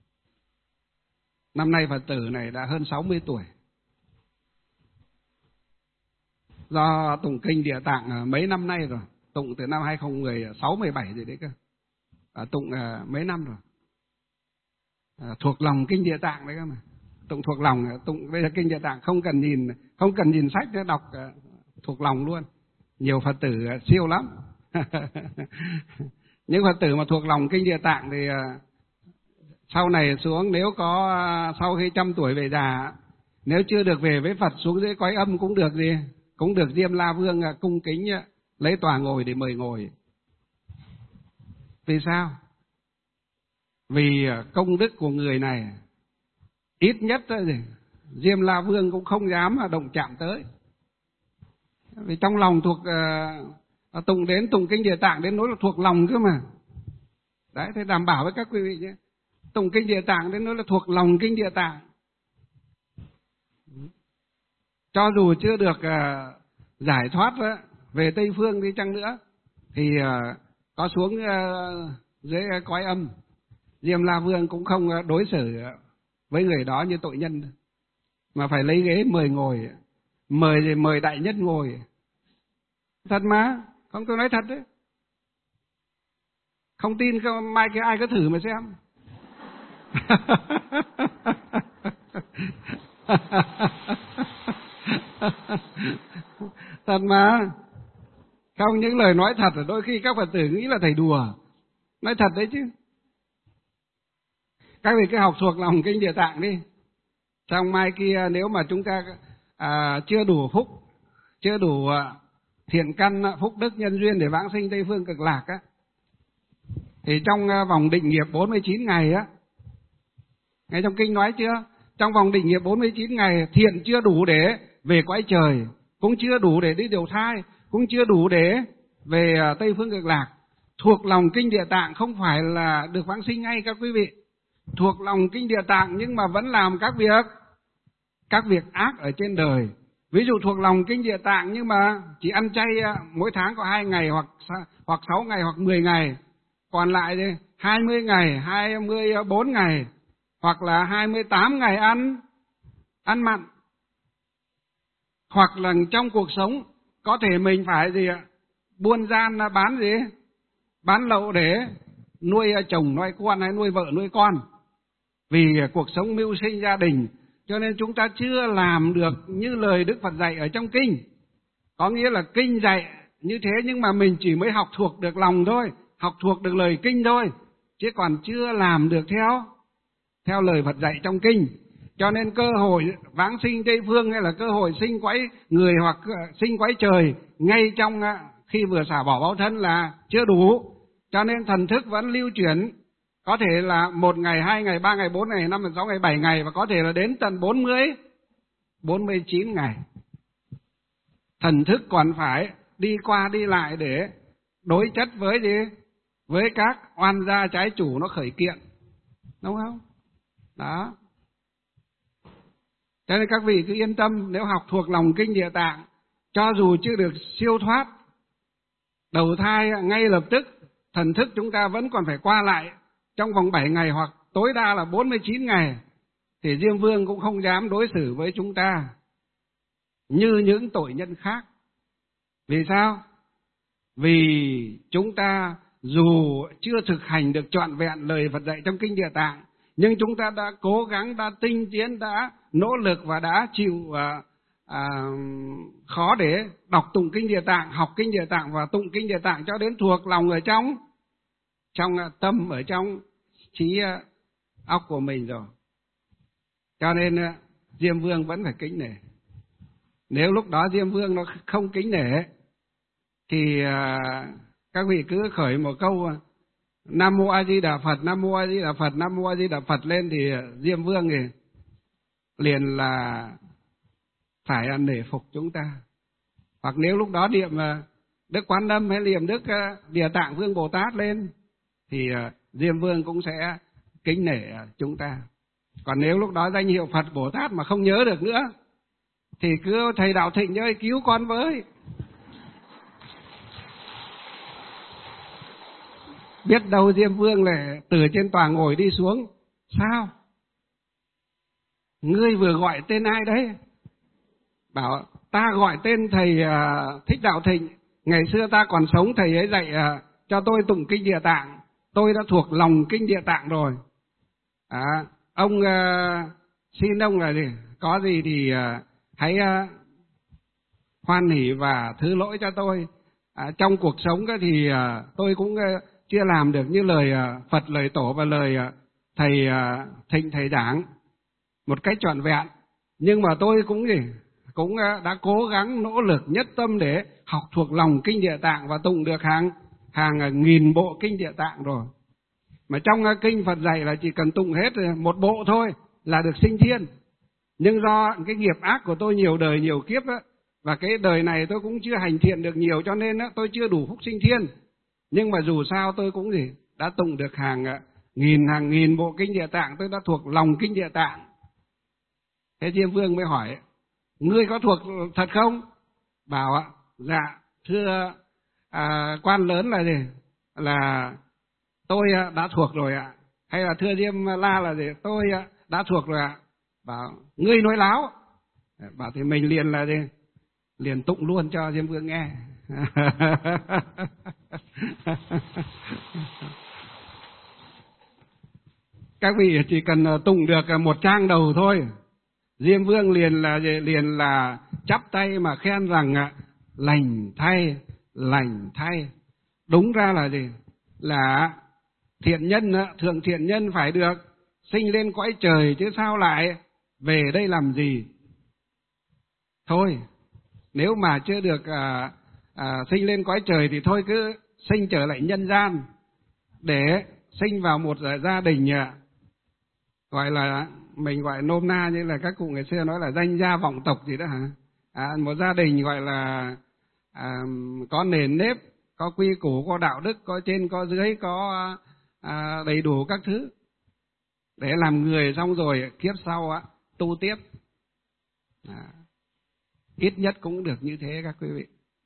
S1: Năm nay Phật tử này đã hơn sáu mươi tuổi. Do tụng kinh Địa Tạng mấy năm nay rồi, tụng từ năm hai không một sáu mười bảy gì đấy cơ. À, tụng à, mấy năm rồi. À, thuộc lòng kinh Địa Tạng đấy cơ mà. Tụng thuộc lòng, tụng bây giờ kinh Địa Tạng không cần nhìn, không cần nhìn sách để đọc, à, thuộc lòng luôn. Nhiều Phật tử à, siêu lắm. Những Phật tử mà thuộc lòng kinh Địa Tạng thì à, sau này xuống, nếu có à, sau khi trăm tuổi về già, nếu chưa được về với Phật, xuống dưới cõi âm cũng được gì, cũng được Diêm La Vương à, cung kính à, lấy tòa ngồi để mời ngồi. Vì sao? Vì công đức của người này ít nhất gì, Diêm La Vương cũng không dám động chạm tới. Vì trong lòng thuộc uh, tụng đến tụng kinh Địa Tạng đến nỗi là thuộc lòng cơ mà. Đấy, thế đảm bảo với các quý vị nhé. Tụng kinh Địa Tạng đến nó là thuộc lòng kinh Địa Tạng. Cho dù chưa được uh, giải thoát uh, về Tây Phương đi chăng nữa, thì uh, có xuống uh, dưới uh, cõi âm, Diêm La Vương cũng không uh, đối xử uh, với người đó như tội nhân, mà phải lấy ghế mời ngồi, mời mời đại nhất ngồi. Thật mà, không, tôi nói thật đấy. Không tin mai kia ai có thử mà xem. Thật mà. Không, những lời nói thật, đôi khi các Phật tử nghĩ là thầy đùa. Nói thật đấy chứ. Các vị cứ học thuộc lòng kinh Địa Tạng đi. Xong mai kia nếu mà chúng ta à, chưa đủ phúc, chưa đủ à, thiện căn, phúc đức, nhân duyên để vãng sinh Tây Phương Cực Lạc á, thì trong à, vòng định nghiệp bốn mươi chín ngày á, ngay trong kinh nói chưa? Trong vòng định nghiệp bốn mươi chín ngày, thiện chưa đủ để về cõi trời, cũng chưa đủ để đi đầu thai, cũng chưa đủ để về à, Tây Phương Cực Lạc. Thuộc lòng kinh Địa Tạng không phải là được vãng sinh ngay các quý vị. Thuộc lòng kinh Địa Tạng nhưng mà vẫn làm các việc các việc ác ở trên đời. Ví dụ thuộc lòng kinh Địa Tạng nhưng mà chỉ ăn chay mỗi tháng có hai ngày hoặc hoặc sáu ngày hoặc mười ngày, còn lại thì hai mươi ngày, hai mươi bốn ngày hoặc là hai mươi tám ngày ăn ăn mặn. Hoặc là trong cuộc sống có thể mình phải gì ạ? Buôn gian bán gì? Bán lậu để nuôi chồng nuôi con hay nuôi vợ nuôi con. Vì cuộc sống mưu sinh gia đình, cho nên chúng ta chưa làm được như lời Đức Phật dạy ở trong kinh. Có nghĩa là kinh dạy như thế nhưng mà mình chỉ mới học thuộc được lòng thôi, học thuộc được lời kinh thôi, chứ còn chưa làm được theo theo lời Phật dạy trong kinh. Cho nên cơ hội vãng sinh Tây Phương hay là cơ hội sinh quái người hoặc sinh quái trời ngay trong khi vừa xả bỏ báo thân là chưa đủ. Cho nên thần thức vẫn lưu chuyển, có thể là một ngày, hai ngày, ba ngày, bốn ngày, năm ngày, sáu ngày, bảy ngày, và có thể là đến tận bốn mươi, bốn mươi chín ngày. Thần thức còn phải đi qua đi lại để đối chất với gì? Với các oan gia trái chủ nó khởi kiện. Đúng không? Đó. Cho nên các vị cứ yên tâm, nếu học thuộc lòng kinh Địa Tạng, cho dù chưa được siêu thoát đầu thai ngay lập tức, thần thức chúng ta vẫn còn phải qua lại trong vòng bảy ngày hoặc tối đa là bốn mươi chín ngày, thì Diêm Vương cũng không dám đối xử với chúng ta như những tội nhân khác. Vì sao? Vì chúng ta dù chưa thực hành được trọn vẹn lời Phật dạy trong kinh Địa Tạng, nhưng chúng ta đã cố gắng, đã tinh tiến, đã nỗ lực và đã chịu à, à, khó để đọc tụng kinh Địa Tạng, học kinh Địa Tạng và tụng kinh Địa Tạng cho đến thuộc lòng ở trong trong tâm, ở trong trí óc của mình rồi. Cho nên Diêm Vương vẫn phải kính nể. Nếu lúc đó Diêm Vương nó không kính nể thì các vị cứ khởi một câu Nam Mô A Di Đà Phật, Nam Mô A Di Đà Phật, Nam Mô A Di Đà Phật lên, thì Diêm Vương thì liền là phải nể phục chúng ta. Hoặc nếu lúc đó niệm Đức Quán Âm hay niệm Đức Địa Tạng Vương Bồ Tát lên thì Diêm Vương cũng sẽ kính nể chúng ta. Còn nếu lúc đó danh hiệu Phật Bồ Tát mà không nhớ được nữa thì cứ thầy Đạo Thịnh ơi cứu con với. Biết đâu Diêm Vương lại từ trên tòa ngồi đi xuống. Sao? Ngươi vừa gọi tên ai đấy? Bảo ta gọi tên thầy uh, Thích Đạo Thịnh. Ngày xưa ta còn sống thầy ấy dạy uh, cho tôi tụng kinh Địa Tạng. Tôi đã thuộc lòng kinh Địa Tạng rồi. À, ông uh, xin ông là gì? Có gì thì uh, hãy uh, hoan hỷ và thứ lỗi cho tôi. À, trong cuộc sống thì uh, tôi cũng uh, chưa làm được như lời uh, Phật, lời Tổ và lời uh, thầy uh, Thịnh thầy giảng một cách trọn vẹn. Nhưng mà tôi cũng gì? Cũng uh, đã cố gắng nỗ lực nhất tâm để học thuộc lòng kinh Địa Tạng và tụng được hàng hàng nghìn bộ kinh Địa Tạng rồi. Mà trong uh, kinh Phật dạy là chỉ cần tụng hết một bộ thôi là được sinh thiên. Nhưng do cái nghiệp ác của tôi nhiều đời nhiều kiếp đó, và cái đời này tôi cũng chưa hành thiện được nhiều, cho nên đó, tôi chưa đủ phúc sinh thiên. Nhưng mà dù sao tôi cũng gì? đã tụng được hàng nghìn hàng nghìn bộ kinh Địa Tạng, tôi đã thuộc lòng kinh Địa Tạng. Thế Diêm Vương mới hỏi: ngươi có thuộc thật không? Bảo ạ: dạ thưa à, quan lớn là gì? Là tôi đã thuộc rồi ạ. Hay là thưa Diêm La là gì? Tôi đã thuộc rồi ạ. Bảo: ngươi nói láo. Bảo thì mình liền là gì? Liền tụng luôn cho Diêm Vương nghe. Các vị chỉ cần tụng được một trang đầu thôi, Diêm Vương liền là liền là chắp tay mà khen rằng lành thay, lành thay. Đúng ra là gì? Là thiện nhân, thượng thiện nhân phải được sinh lên cõi trời, chứ sao lại về đây làm gì? Thôi, nếu mà chưa được à, à, sinh lên cõi trời thì thôi cứ sinh trở lại nhân gian, để sinh vào một gia đình, gọi là mình gọi nôm na như là các cụ ngày xưa nói là danh gia vọng tộc gì đó hả? À, một gia đình gọi là à, có nền nếp, có quy củ, có đạo đức, có trên có dưới, có à, đầy đủ các thứ để làm người, xong rồi kiếp sau á, tu tiếp. À, ít nhất cũng được như thế các quý vị.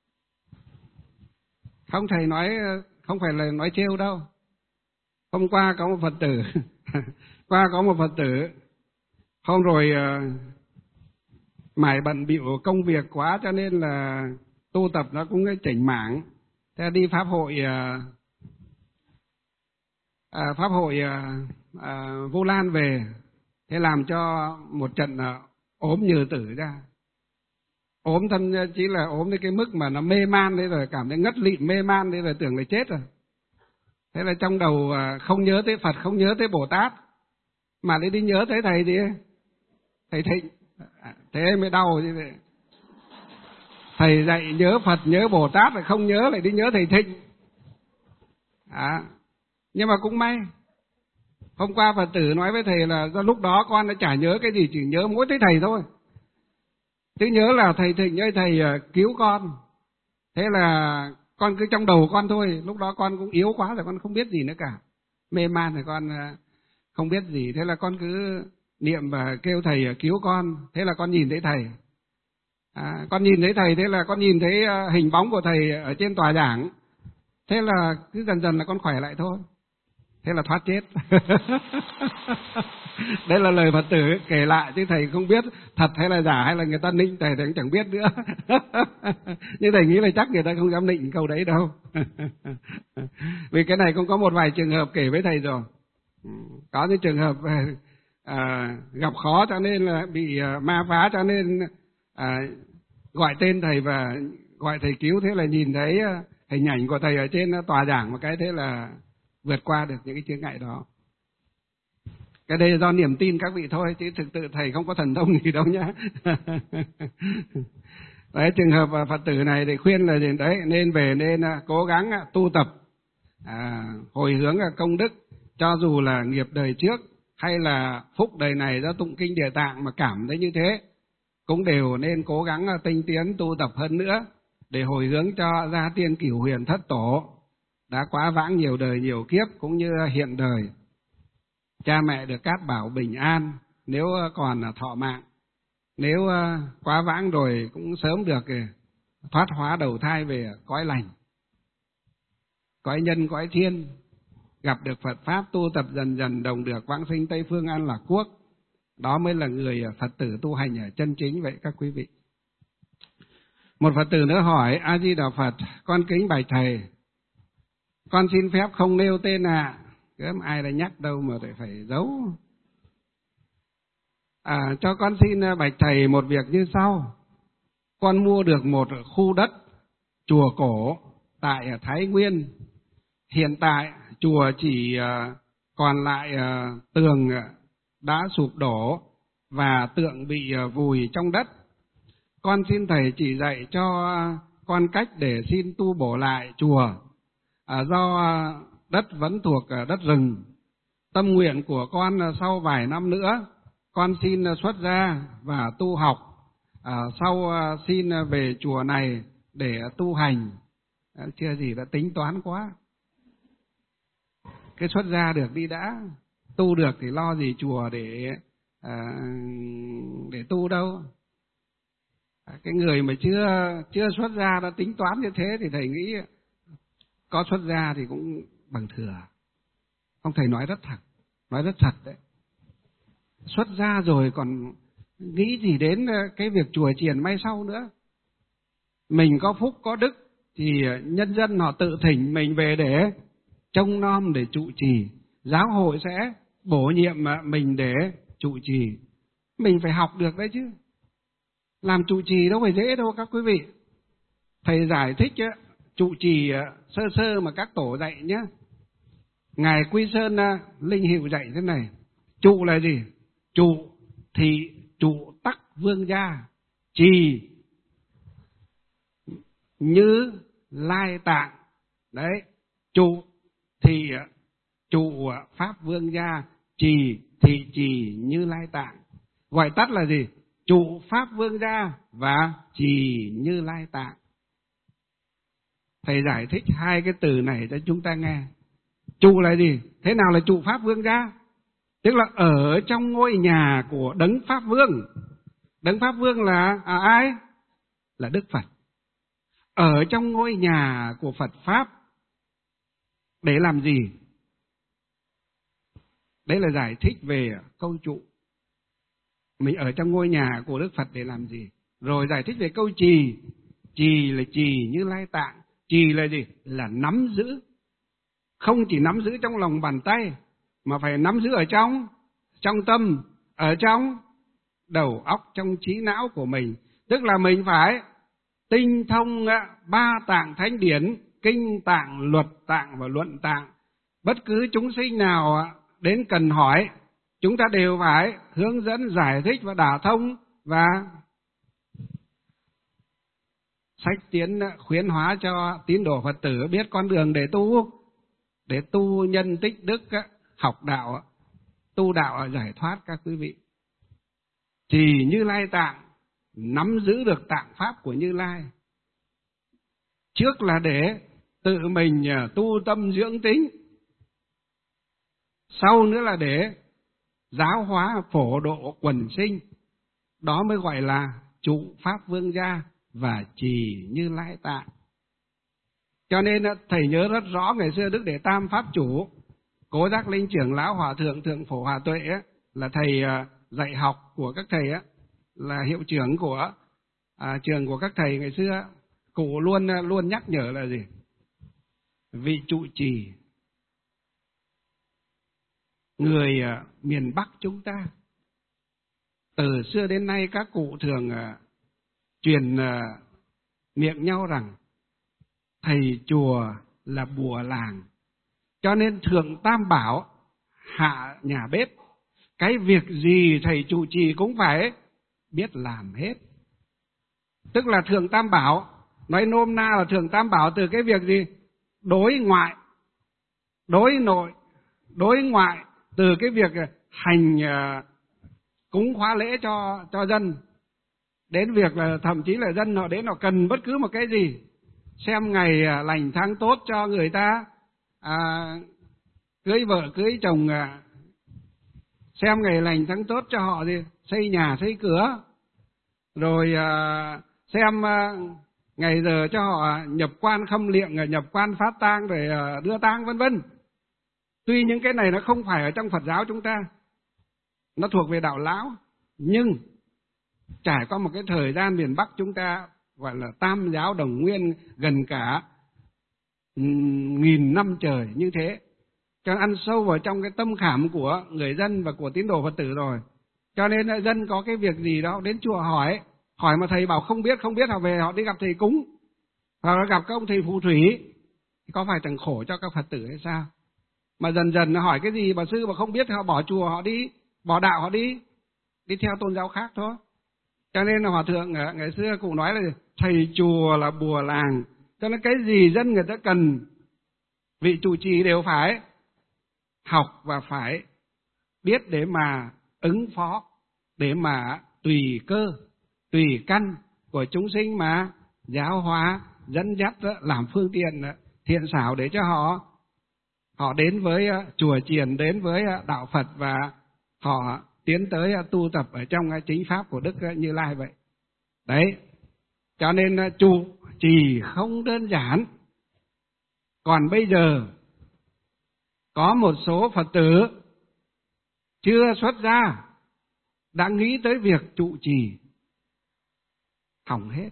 S1: Không thầy nói, không phải là nói trêu đâu. Hôm qua có một Phật tử qua có một Phật tử hôm rồi uh, mải bận bịu công việc quá cho nên là tu tập nó cũng chỉnh mảng. Thế đi pháp hội uh, uh, pháp hội uh, uh, Vu Lan về, thế làm cho một trận uh, ốm nhừ tử ra. Ốm thân chỉ là ốm đến cái mức mà nó mê man đấy, rồi cảm thấy ngất lịm mê man đấy, rồi tưởng là chết rồi. Thế là trong đầu không nhớ tới Phật, không nhớ tới Bồ Tát, mà lại đi nhớ tới thầy gì, thầy Thịnh. Thế mới đau như vậy. Thầy dạy nhớ Phật, nhớ Bồ Tát, lại không nhớ, lại đi nhớ thầy Thịnh. À, nhưng mà cũng may, hôm qua Phật tử nói với thầy là do lúc đó con đã chả nhớ cái gì, chỉ nhớ mỗi tới thầy thôi. Cứ nhớ là thầy Thịnh ơi, thầy cứu con. Thế là con cứ trong đầu con thôi, lúc đó con cũng yếu quá rồi, con không biết gì nữa cả, mê man rồi con không biết gì. Thế là con cứ niệm và kêu thầy cứu con. Thế là con nhìn thấy thầy, à, con nhìn thấy thầy, thế là con nhìn thấy hình bóng của thầy ở trên tòa giảng. Thế là cứ dần dần là con khỏe lại thôi. Thế là thoát chết. Đây là lời Phật tử kể lại, chứ thầy không biết thật hay là giả, hay là người ta nịnh thầy, thầy cũng chẳng biết nữa. Nhưng thầy nghĩ là chắc người ta không dám nịnh câu đấy đâu. Vì cái này cũng có một vài trường hợp kể với thầy rồi. Có những trường hợp à, gặp khó cho nên là bị ma phá, cho nên à, gọi tên thầy và gọi thầy cứu. Thế là nhìn thấy hình ảnh của thầy ở trên tòa giảng một cái, thế là vượt qua được những cái chướng ngại đó. Cái đây là do niềm tin các vị thôi, chứ thực sự thầy không có thần thông gì đâu nhá. Đấy, trường hợp Phật tử này thì khuyên là gì đấy, nên về nên cố gắng tu tập, à, hồi hướng công đức, cho dù là nghiệp đời trước hay là phúc đời này do tụng kinh Địa Tạng mà cảm thấy như thế, cũng đều nên cố gắng tinh tiến tu tập hơn nữa để hồi hướng cho gia tiên cửu huyền thất tổ đã quá vãng nhiều đời nhiều kiếp, cũng như hiện đời cha mẹ được cát bảo bình an nếu còn thọ mạng, nếu quá vãng rồi cũng sớm được thoát hóa đầu thai về cõi lành, cõi nhân, cõi thiên, gặp được Phật Pháp, tu tập dần dần đồng được vãng sinh Tây Phương An Lạc Quốc. Đó mới là người Phật tử tu hành ở chân chính vậy các quý vị. Một Phật tử nữa hỏi: A Di Đà Phật, con kính bạch thầy, con xin phép không nêu tên ạ. À, ai đã nhắc đâu mà lại phải giấu. À, cho con xin bạch thầy một việc như sau. Con mua được một khu đất chùa cổ tại Thái Nguyên. Hiện tại chùa chỉ còn lại tường đã sụp đổ và tượng bị vùi trong đất. Con xin thầy chỉ dạy cho con cách để xin tu bổ lại chùa, à, do đất vẫn thuộc đất rừng. Tâm nguyện của con sau vài năm nữa con xin xuất gia và tu học, à, sau xin về chùa này để tu hành. À, chưa gì đã tính toán quá. cái xuất gia được đi đã, tu được thì lo gì chùa để à, để tu đâu. Cái người mà chưa chưa xuất gia đã tính toán như thế thì thầy nghĩ có xuất gia thì cũng bằng thừa. Ông thầy nói rất thật, nói rất thật đấy. Xuất gia rồi còn nghĩ gì đến cái việc chùa chiền may sau nữa. Mình có phúc có đức thì nhân dân họ tự thỉnh mình về để trông nom, để trụ trì. Giáo hội sẽ bổ nhiệm mình để trụ trì. Mình phải học được đấy chứ. Làm trụ trì đâu phải dễ đâu các quý vị. Thầy giải thích trụ trì sơ sơ mà các tổ dạy nhé. Ngài Quy Sơn Linh Hiệu dạy thế này. Trụ là gì? Trụ thì trụ tắc vương gia, trì như lai tạng. Đấy, trụ thì trụ pháp vương gia, trì thì trì như lai tạng. Gọi tắt là gì? Trụ pháp vương gia và trì như lai tạng. Thầy giải thích hai cái từ này cho chúng ta nghe. Trụ là gì? Thế nào là trụ pháp vương gia? Tức là ở trong ngôi nhà của Đấng Pháp Vương. Đấng Pháp Vương là à, ai? Là Đức Phật. Ở trong ngôi nhà của Phật Pháp để làm gì? Đấy là giải thích về câu trụ. Mình ở trong ngôi nhà của Đức Phật để làm gì? Rồi giải thích về câu trì. Trì là trì như lai tạng. Trì là gì? Là nắm giữ. Không chỉ nắm giữ trong lòng bàn tay, mà phải nắm giữ ở trong, trong tâm, ở trong đầu óc, trong trí não của mình. Tức là mình phải tinh thông ba tạng thánh điển, kinh tạng, luật tạng và luận tạng. Bất cứ chúng sinh nào đến cần hỏi, chúng ta đều phải hướng dẫn, giải thích và đả thông. Và sách tiến khuyến hóa cho tín đồ Phật tử biết con đường để tu, để tu nhân tích đức, học đạo, tu đạo giải thoát các quý vị. Trì Như Lai tạng, nắm giữ được tạng pháp của Như Lai. Trước là để tự mình tu tâm dưỡng tính, sau nữa là để giáo hóa phổ độ quần sinh. Đó mới gọi là trụ pháp vương gia và trì Như Lai tạng. Cho nên thầy nhớ rất rõ ngày xưa Đức Đệ Tam Pháp Chủ, Cố Giác Linh trưởng lão Hòa thượng Thượng Phổ Hòa Tuệ ấy, là thầy dạy học của các thầy ấy, là hiệu trưởng của à, trường của các thầy ngày xưa. Cụ luôn luôn nhắc nhở là gì? Vị trụ trì người à, miền Bắc chúng ta, từ xưa đến nay các cụ thường à, truyền à, miệng nhau rằng thầy chùa là bùa làng. Cho nên thượng tam bảo, hạ nhà bếp. Cái việc gì thầy trụ trì cũng phải biết làm hết. Tức là thượng tam bảo, nói nôm na là thượng tam bảo từ cái việc gì? Đối ngoại, đối nội, đối ngoại. Từ cái việc hành uh, cúng khóa lễ cho, cho dân, đến việc là thậm chí là dân họ đến họ cần bất cứ một cái gì, xem ngày uh, lành tháng tốt cho người ta uh, cưới vợ cưới chồng, uh, xem ngày lành tháng tốt cho họ gì, xây nhà xây cửa, rồi uh, xem uh, ngày giờ cho họ nhập quan khâm liệm, nhập quan phát tang, rồi uh, đưa tang vân vân. Tuy những cái này nó không phải ở trong Phật giáo chúng ta, nó thuộc về đạo lão, nhưng trải qua một cái thời gian miền Bắc chúng ta gọi là tam giáo đồng nguyên gần cả nghìn năm trời như thế, cho ăn sâu vào trong cái tâm khảm của người dân và của tín đồ Phật tử rồi. Cho nên dân có cái việc gì đó đến chùa hỏi, hỏi mà thầy bảo không biết, không biết họ về họ đi gặp thầy cúng, hoặc là gặp các ông thầy phù thủy, có phải chẳng khổ cho các Phật tử hay sao? Mà dần dần hỏi cái gì bà sư mà không biết, họ bỏ chùa họ đi, bỏ đạo họ đi, đi theo tôn giáo khác thôi. Cho nên là Hòa thượng ngày xưa cụ nói là thầy chùa là bùa làng. Cho nên cái gì dân người ta cần, vị trụ trì đều phải học và phải biết để mà ứng phó, để mà tùy cơ, tùy căn của chúng sinh mà giáo hóa, dẫn dắt, làm phương tiện thiện xảo để cho họ họ đến với chùa chiền, đến với đạo Phật và họ tiến tới tu tập ở trong chính pháp của Đức Như Lai vậy. Đấy, cho nên trụ trì không đơn giản. Còn bây giờ có một số Phật tử chưa xuất gia đã nghĩ tới việc trụ trì, hỏng hết.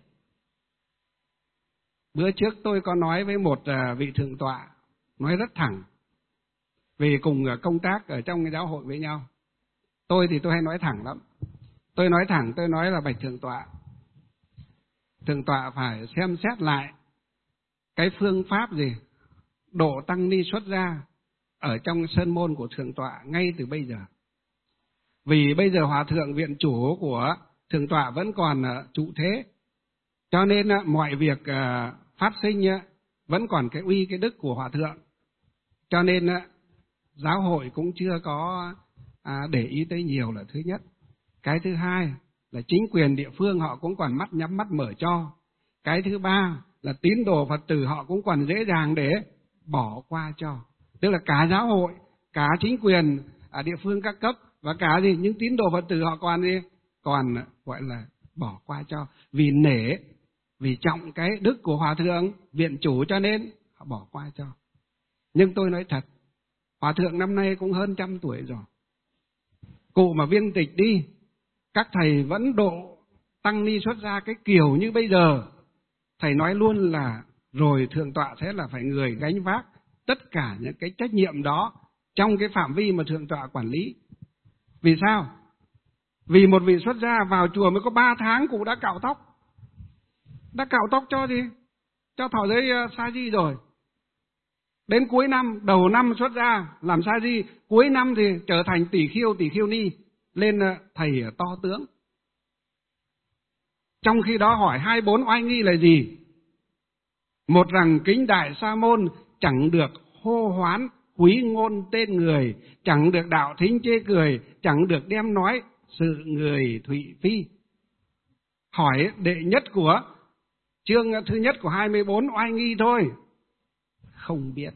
S1: Bữa trước tôi có nói với một vị thượng tọa, nói rất thẳng, vì cùng công tác ở trong cái giáo hội với nhau. Tôi thì tôi hay nói thẳng lắm. Tôi nói thẳng, tôi nói là bạch thượng tọa, thượng tọa phải xem xét lại cái phương pháp gì độ tăng ni xuất gia ở trong sơn môn của thượng tọa ngay từ bây giờ. Vì bây giờ hòa thượng viện chủ của thượng tọa vẫn còn trụ thế, cho nên mọi việc phát sinh vẫn còn cái uy cái đức của hòa thượng, cho nên giáo hội cũng chưa có để ý tới nhiều là thứ nhất. Cái thứ hai là chính quyền địa phương họ cũng còn mắt nhắm mắt mở cho. Cái thứ ba là tín đồ Phật tử họ cũng còn dễ dàng để bỏ qua cho. Tức là cả giáo hội, cả chính quyền ở địa phương các cấp và cả gì những tín đồ Phật tử họ còn gì còn gọi là bỏ qua cho, vì nể, vì trọng cái đức của hòa thượng viện chủ cho nên họ bỏ qua cho. Nhưng tôi nói thật, hòa thượng năm nay cũng hơn trăm tuổi rồi. Cụ mà viên tịch đi, các thầy vẫn độ tăng ni xuất gia cái kiểu như bây giờ, thầy nói luôn là rồi thượng tọa sẽ là phải người gánh vác tất cả những cái trách nhiệm đó trong cái phạm vi mà thượng tọa quản lý. Vì sao? Vì một vị xuất gia vào chùa mới có ba tháng cụ đã cạo tóc. Đã cạo tóc cho gì? Cho thọ giới sa di rồi. Đến cuối năm, đầu năm xuất gia làm sa di, cuối năm thì trở thành tỷ khiêu, tỷ khiêu ni, lên thầy to tướng. Trong khi đó hỏi hai bốn oai nghi là gì? Một rằng kính đại sa môn chẳng được hô hoán quý ngôn tên người, chẳng được đạo thính chê cười, chẳng được đem nói sự người thụy phi. Hỏi đệ nhất của chương thứ nhất của hai mươi bốn oai nghi thôi, không biết.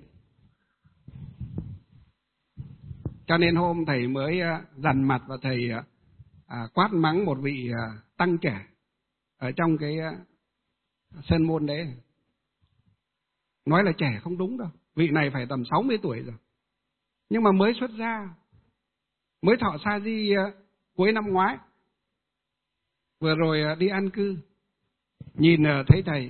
S1: Cho nên hôm thầy mới dằn mặt và thầy à, quát mắng một vị à, tăng trẻ ở trong cái à, sơn môn đấy. Nói là trẻ không đúng đâu, vị này phải tầm sáu mươi tuổi rồi, nhưng mà mới xuất gia, mới thọ sa di à, cuối năm ngoái, vừa rồi à, đi an cư, nhìn à, thấy thầy,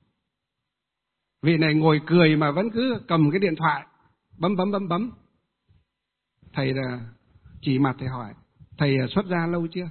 S1: vị này ngồi cười mà vẫn cứ cầm cái điện thoại bấm bấm bấm bấm. Thầy là chỉ mặt thầy hỏi, thầy xuất gia lâu chưa?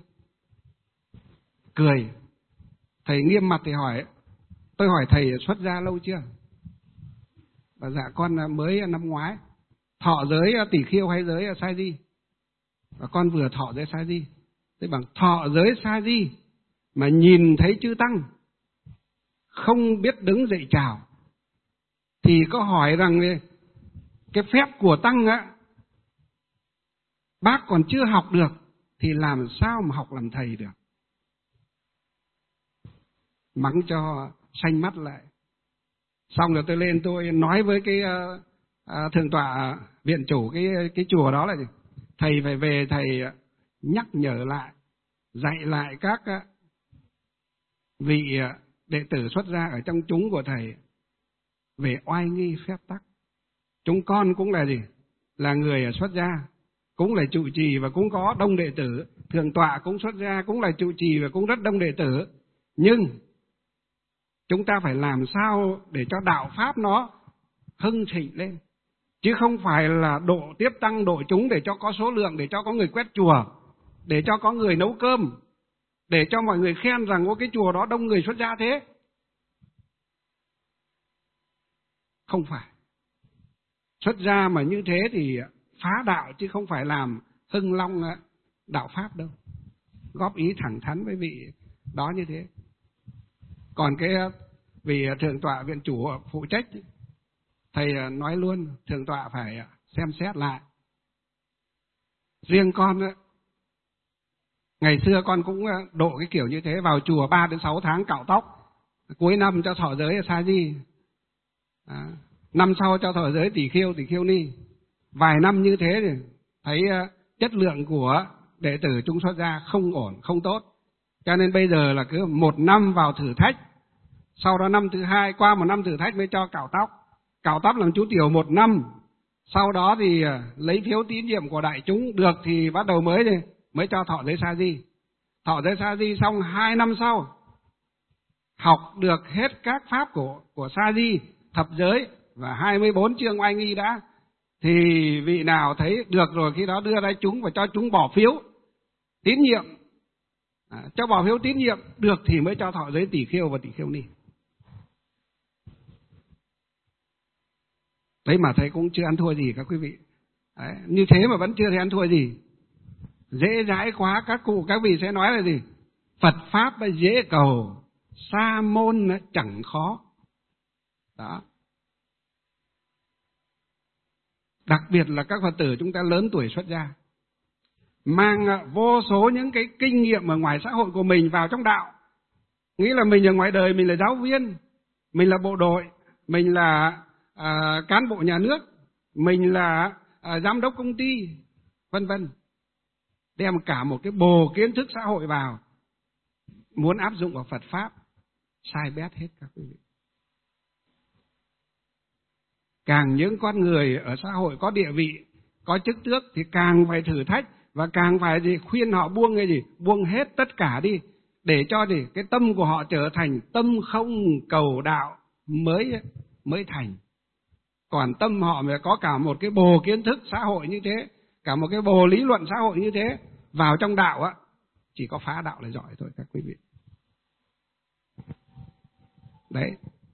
S1: Cười. Thầy nghiêm mặt thầy hỏi, tôi hỏi thầy xuất gia lâu chưa? Và dạ con mới năm ngoái. Thọ giới tỷ khiêu hay giới sa di? Và con vừa thọ giới sa di. Tôi bảo thọ giới sa di mà nhìn thấy chư tăng không biết đứng dậy chào thì có hỏi rằng cái phép của tăng á, bác còn chưa học được thì làm sao mà học làm thầy được? Mắng cho xanh mắt lại. Xong rồi tôi lên tôi nói với cái uh, uh, thượng tọa viện chủ cái cái chùa đó là gì? Thầy phải về thầy nhắc nhở lại, dạy lại các uh, vị uh, đệ tử xuất gia ở trong chúng của thầy về oai nghi phép tắc. Chúng con cũng là gì? Là người xuất gia, cũng là trụ trì và cũng có đông đệ tử. Thượng tọa cũng xuất gia, cũng là trụ trì và cũng rất đông đệ tử. Nhưng chúng ta phải làm sao để cho đạo pháp nó hưng thịnh lên, chứ không phải là độ tiếp tăng độ chúng để cho có số lượng, để cho có người quét chùa, để cho có người nấu cơm, để cho mọi người khen rằng có cái chùa đó đông người xuất gia thế. Không phải. Xuất gia mà như thế thì phá đạo chứ không phải làm hưng long đạo pháp đâu. Góp ý thẳng thắn với vị đó như thế. Còn cái vị thượng tọa viện chủ phụ trách, thầy nói luôn thượng tọa phải xem xét lại. Riêng con, ngày xưa con cũng độ cái kiểu như thế, vào chùa ba đến sáu tháng cạo tóc, cuối năm cho thọ giới sa di. À, năm sau cho thọ giới tỷ khưu, tỷ khưu ni. Vài năm như thế thì thấy chất lượng của đệ tử chúng xuất gia không ổn, không tốt. Cho nên bây giờ là cứ một năm vào thử thách, sau đó năm thứ hai, qua một năm thử thách mới cho cạo tóc. Cạo tóc làm chú tiểu một năm, sau đó thì lấy phiếu tín nhiệm của đại chúng, được thì bắt đầu mới mới cho thọ giới sa di. Thọ giới sa di xong hai năm sau, học được hết các pháp của, của sa di, thập giới và hai mươi bốn chương oai nghi đã, thì vị nào thấy được rồi khi đó đưa ra chúng và cho chúng bỏ phiếu tín nhiệm. À, cho bỏ phiếu tín nhiệm được thì mới cho thọ giới tỷ khưu và tỷ khưu ni. Đấy mà thầy cũng chưa ăn thua gì các quý vị. Đấy, như thế mà vẫn chưa thấy ăn thua gì. Dễ dãi quá, các cụ các vị sẽ nói là gì? Phật pháp dễ cầu, sa môn chẳng khó. Đó. Đặc biệt là các Phật tử chúng ta lớn tuổi xuất gia, mang vô số những cái kinh nghiệm ở ngoài xã hội của mình vào trong đạo. Nghĩ là mình ở ngoài đời mình là giáo viên, mình là bộ đội, mình là à, cán bộ nhà nước, mình là à, giám đốc công ty, vân vân. Đem cả một cái bồ kiến thức xã hội vào, muốn áp dụng vào Phật pháp, sai bét hết các quý vị. Càng những con người ở xã hội có địa vị, có chức tước thì càng phải thử thách và càng phải gì khuyên họ buông cái gì, buông hết tất cả đi, để cho gì cái tâm của họ trở thành tâm không cầu đạo mới mới thành. Còn tâm họ mà có cả một cái bồ kiến thức xã hội như thế, cả một cái bồ lý luận xã hội như thế, vào trong đạo á, chỉ có phá đạo là giỏi thôi các quý vị. Đấy.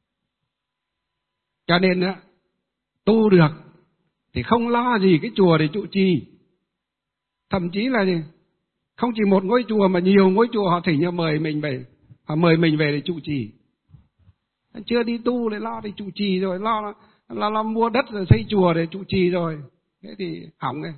S1: Cho nên á, tu được thì không lo gì cái chùa để trụ trì. Thậm chí là gì? Không chỉ một ngôi chùa mà nhiều ngôi chùa họ thỉnh nhau mời mình về, họ mời mình về để trụ trì. Chưa đi tu để lo để trụ trì rồi, lo lo, lo mua đất rồi xây chùa để trụ trì rồi. Thế thì hỏng rồi.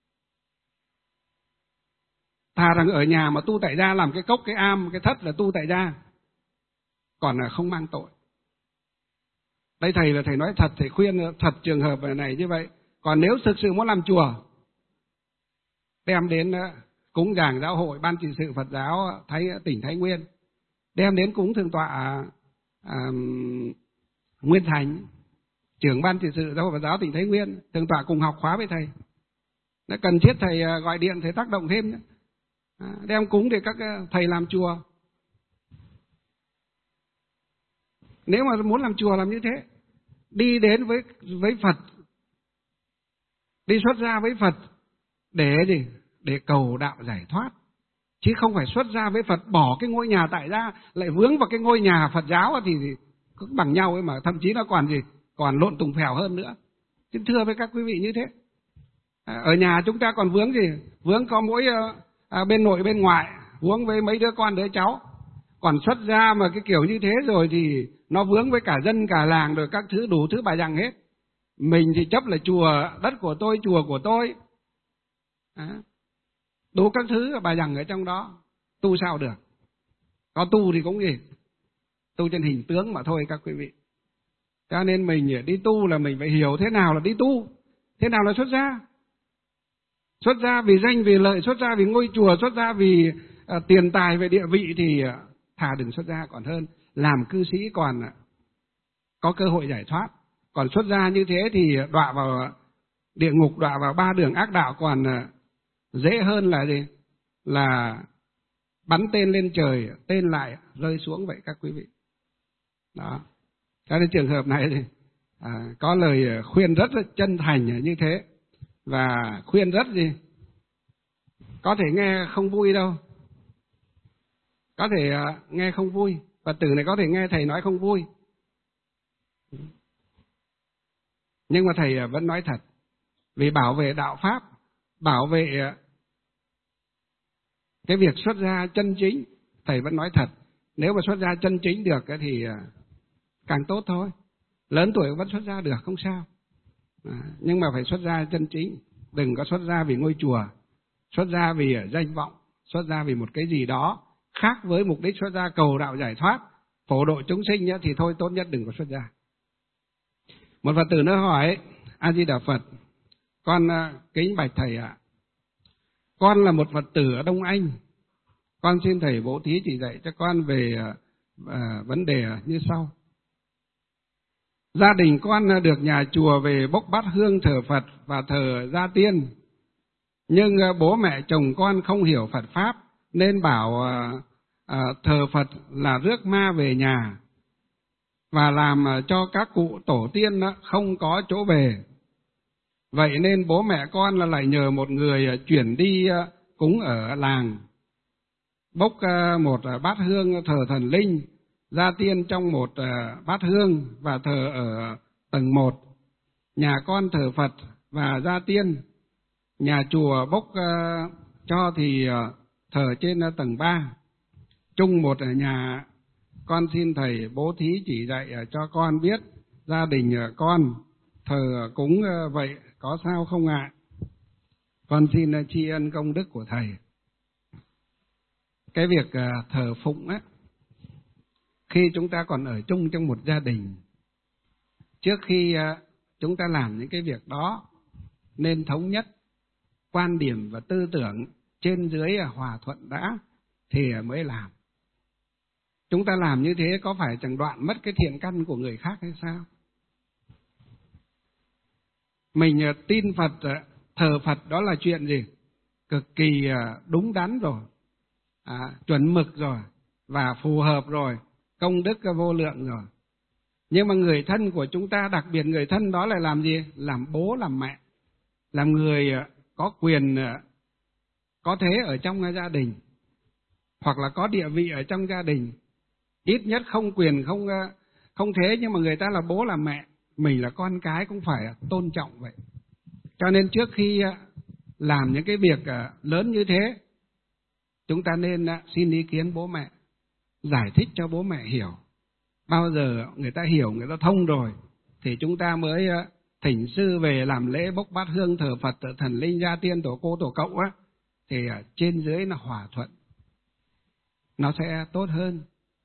S1: Thà rằng ở nhà mà tu tại gia, làm cái cốc, cái am, cái thất là tu tại gia, còn là không mang tội. Đây thầy là thầy nói thật, thầy khuyên thật trường hợp này như vậy. Còn nếu thực sự muốn làm chùa, đem đến cúng giảng giáo hội Ban trị sự Phật giáo Thái, tỉnh Thái Nguyên, đem đến cúng thượng tọa à, Nguyên Thành, trưởng Ban trị sự giáo hội Phật giáo tỉnh Thái Nguyên, thượng tọa cùng học khóa với thầy. Nếu cần thiết thầy gọi điện, thầy tác động thêm, à, đem cúng để các thầy làm chùa. Nếu mà muốn làm chùa làm như thế, đi đến với với Phật, đi xuất gia với Phật để gì? Để cầu đạo giải thoát, chứ không phải xuất gia với Phật bỏ cái ngôi nhà tại gia lại vướng vào cái ngôi nhà Phật giáo thì, thì cũng bằng nhau ấy mà, thậm chí nó còn gì? Còn lộn tùng phèo hơn nữa. Xin thưa với các quý vị như thế. À, ở nhà chúng ta còn vướng gì? Vướng có mỗi à, bên nội bên ngoại, vướng với mấy đứa con đứa cháu. Còn xuất gia mà cái kiểu như thế rồi thì nó vướng với cả dân cả làng rồi các thứ đủ thứ bà dằng hết. Mình thì chấp là chùa, đất của tôi, chùa của tôi. À, đủ các thứ bà dằng ở trong đó. Tu sao được? Có tu thì cũng gì? Tu trên hình tướng mà thôi các quý vị. Cho nên mình đi tu là mình phải hiểu thế nào là đi tu, thế nào là xuất gia. Xuất gia vì danh, vì lợi, xuất gia vì ngôi chùa, xuất gia vì uh, tiền tài, về địa vị thì uh, thà đừng xuất gia còn hơn. Làm cư sĩ còn uh, có cơ hội giải thoát. Còn xuất gia như thế thì đọa vào địa ngục, đọa vào ba đường ác đạo còn uh, dễ hơn là gì? Là bắn tên lên trời, tên lại rơi xuống vậy các quý vị. Đó. Cho nên trường hợp này thì à, có lời khuyên rất là chân thành như thế. Và khuyên rất gì? Có thể nghe không vui đâu. Có thể à, nghe không vui. Phật tử này có thể nghe thầy nói không vui. Nhưng mà thầy vẫn nói thật. Vì bảo vệ đạo Pháp, bảo vệ cái việc xuất gia chân chính, thầy vẫn nói thật. Nếu mà xuất gia chân chính được thì càng tốt thôi. Lớn tuổi vẫn xuất gia được, không sao. À, nhưng mà phải xuất gia chân chính. Đừng có xuất gia vì ngôi chùa, xuất gia vì danh vọng, xuất gia vì một cái gì đó khác với mục đích xuất gia cầu đạo giải thoát, phổ độ chúng sinh thì thôi tốt nhất đừng có xuất gia. Một Phật tử nữa hỏi: A Di Đà Phật, con kính bạch thầy ạ. Con là một Phật tử ở Đông Anh. Con xin thầy bố thí chỉ dạy cho con về à, vấn đề như sau. Gia đình con được nhà chùa về bốc bát hương thờ Phật và thờ gia tiên. Nhưng bố mẹ chồng con không hiểu Phật Pháp nên bảo à, à, thờ Phật là rước ma về nhà và làm cho các cụ tổ tiên không có chỗ về. Vậy nên bố mẹ con là lại nhờ một người chuyển đi cúng ở làng, bốc một bát hương thờ thần linh, gia tiên trong một bát hương và thờ ở tầng một. Nhà con thờ Phật và gia tiên, nhà chùa bốc cho thì thờ trên tầng ba. Chung một nhà. Con xin thầy bố thí chỉ dạy cho con biết gia đình con thờ cúng vậy có sao không ạ? Con xin tri ân công đức của thầy. Cái việc thờ phụng á, khi chúng ta còn ở chung trong một gia đình, trước khi chúng ta làm những cái việc đó nên thống nhất quan điểm và tư tưởng, trên dưới hòa thuận đã thì mới làm. Chúng ta làm như thế có phải chẳng đoạn mất cái thiện căn của người khác hay sao? Mình tin Phật, thờ Phật đó là chuyện gì? Cực kỳ đúng đắn rồi, à, chuẩn mực rồi, và phù hợp rồi, công đức vô lượng rồi. Nhưng mà người thân của chúng ta, đặc biệt người thân đó lại làm gì? Làm bố, làm mẹ, làm người có quyền, có thế ở trong gia đình, hoặc là có địa vị ở trong gia đình. Ít nhất không quyền, không không thế, nhưng mà người ta là bố là mẹ, mình là con cái cũng phải tôn trọng vậy. Cho nên trước khi làm những cái việc lớn như thế, chúng ta nên xin ý kiến bố mẹ, giải thích cho bố mẹ hiểu. Bao giờ người ta hiểu, người ta thông rồi, thì chúng ta mới thỉnh sư về làm lễ bốc bát hương thờ Phật, thờ thần linh, gia tiên, tổ cô, tổ cậu á, thì trên dưới là hòa thuận, nó sẽ tốt hơn.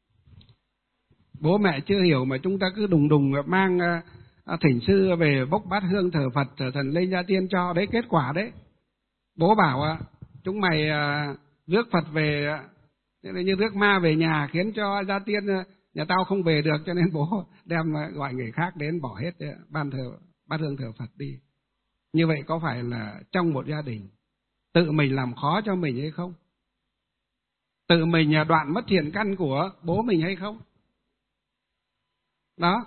S1: Bố mẹ chưa hiểu mà chúng ta cứ đùng đùng mang thỉnh sư về bốc bát hương thờ Phật, thờ thần linh, gia tiên cho, đấy kết quả đấy. Bố bảo chúng mày rước Phật về như rước ma về nhà, khiến cho gia tiên nhà tao không về được, cho nên bố đem gọi người khác đến bỏ hết ban thờ bát hương thờ Phật đi. Như vậy có phải là trong một gia đình tự mình làm khó cho mình hay không? Tự mình đoạn mất thiện căn của bố mình hay không? Đó.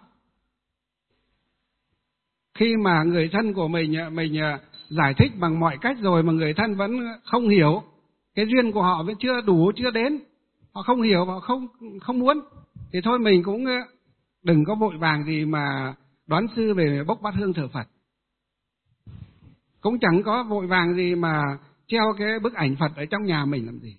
S1: Khi mà người thân của mình mình giải thích bằng mọi cách rồi mà người thân vẫn không hiểu, cái duyên của họ vẫn chưa đủ, chưa đến, họ không hiểu, họ không không muốn, thì thôi mình cũng đừng có vội vàng gì mà đón sư về bốc bát hương thờ Phật. Cũng chẳng có vội vàng gì mà treo cái bức ảnh Phật ở trong nhà mình làm gì.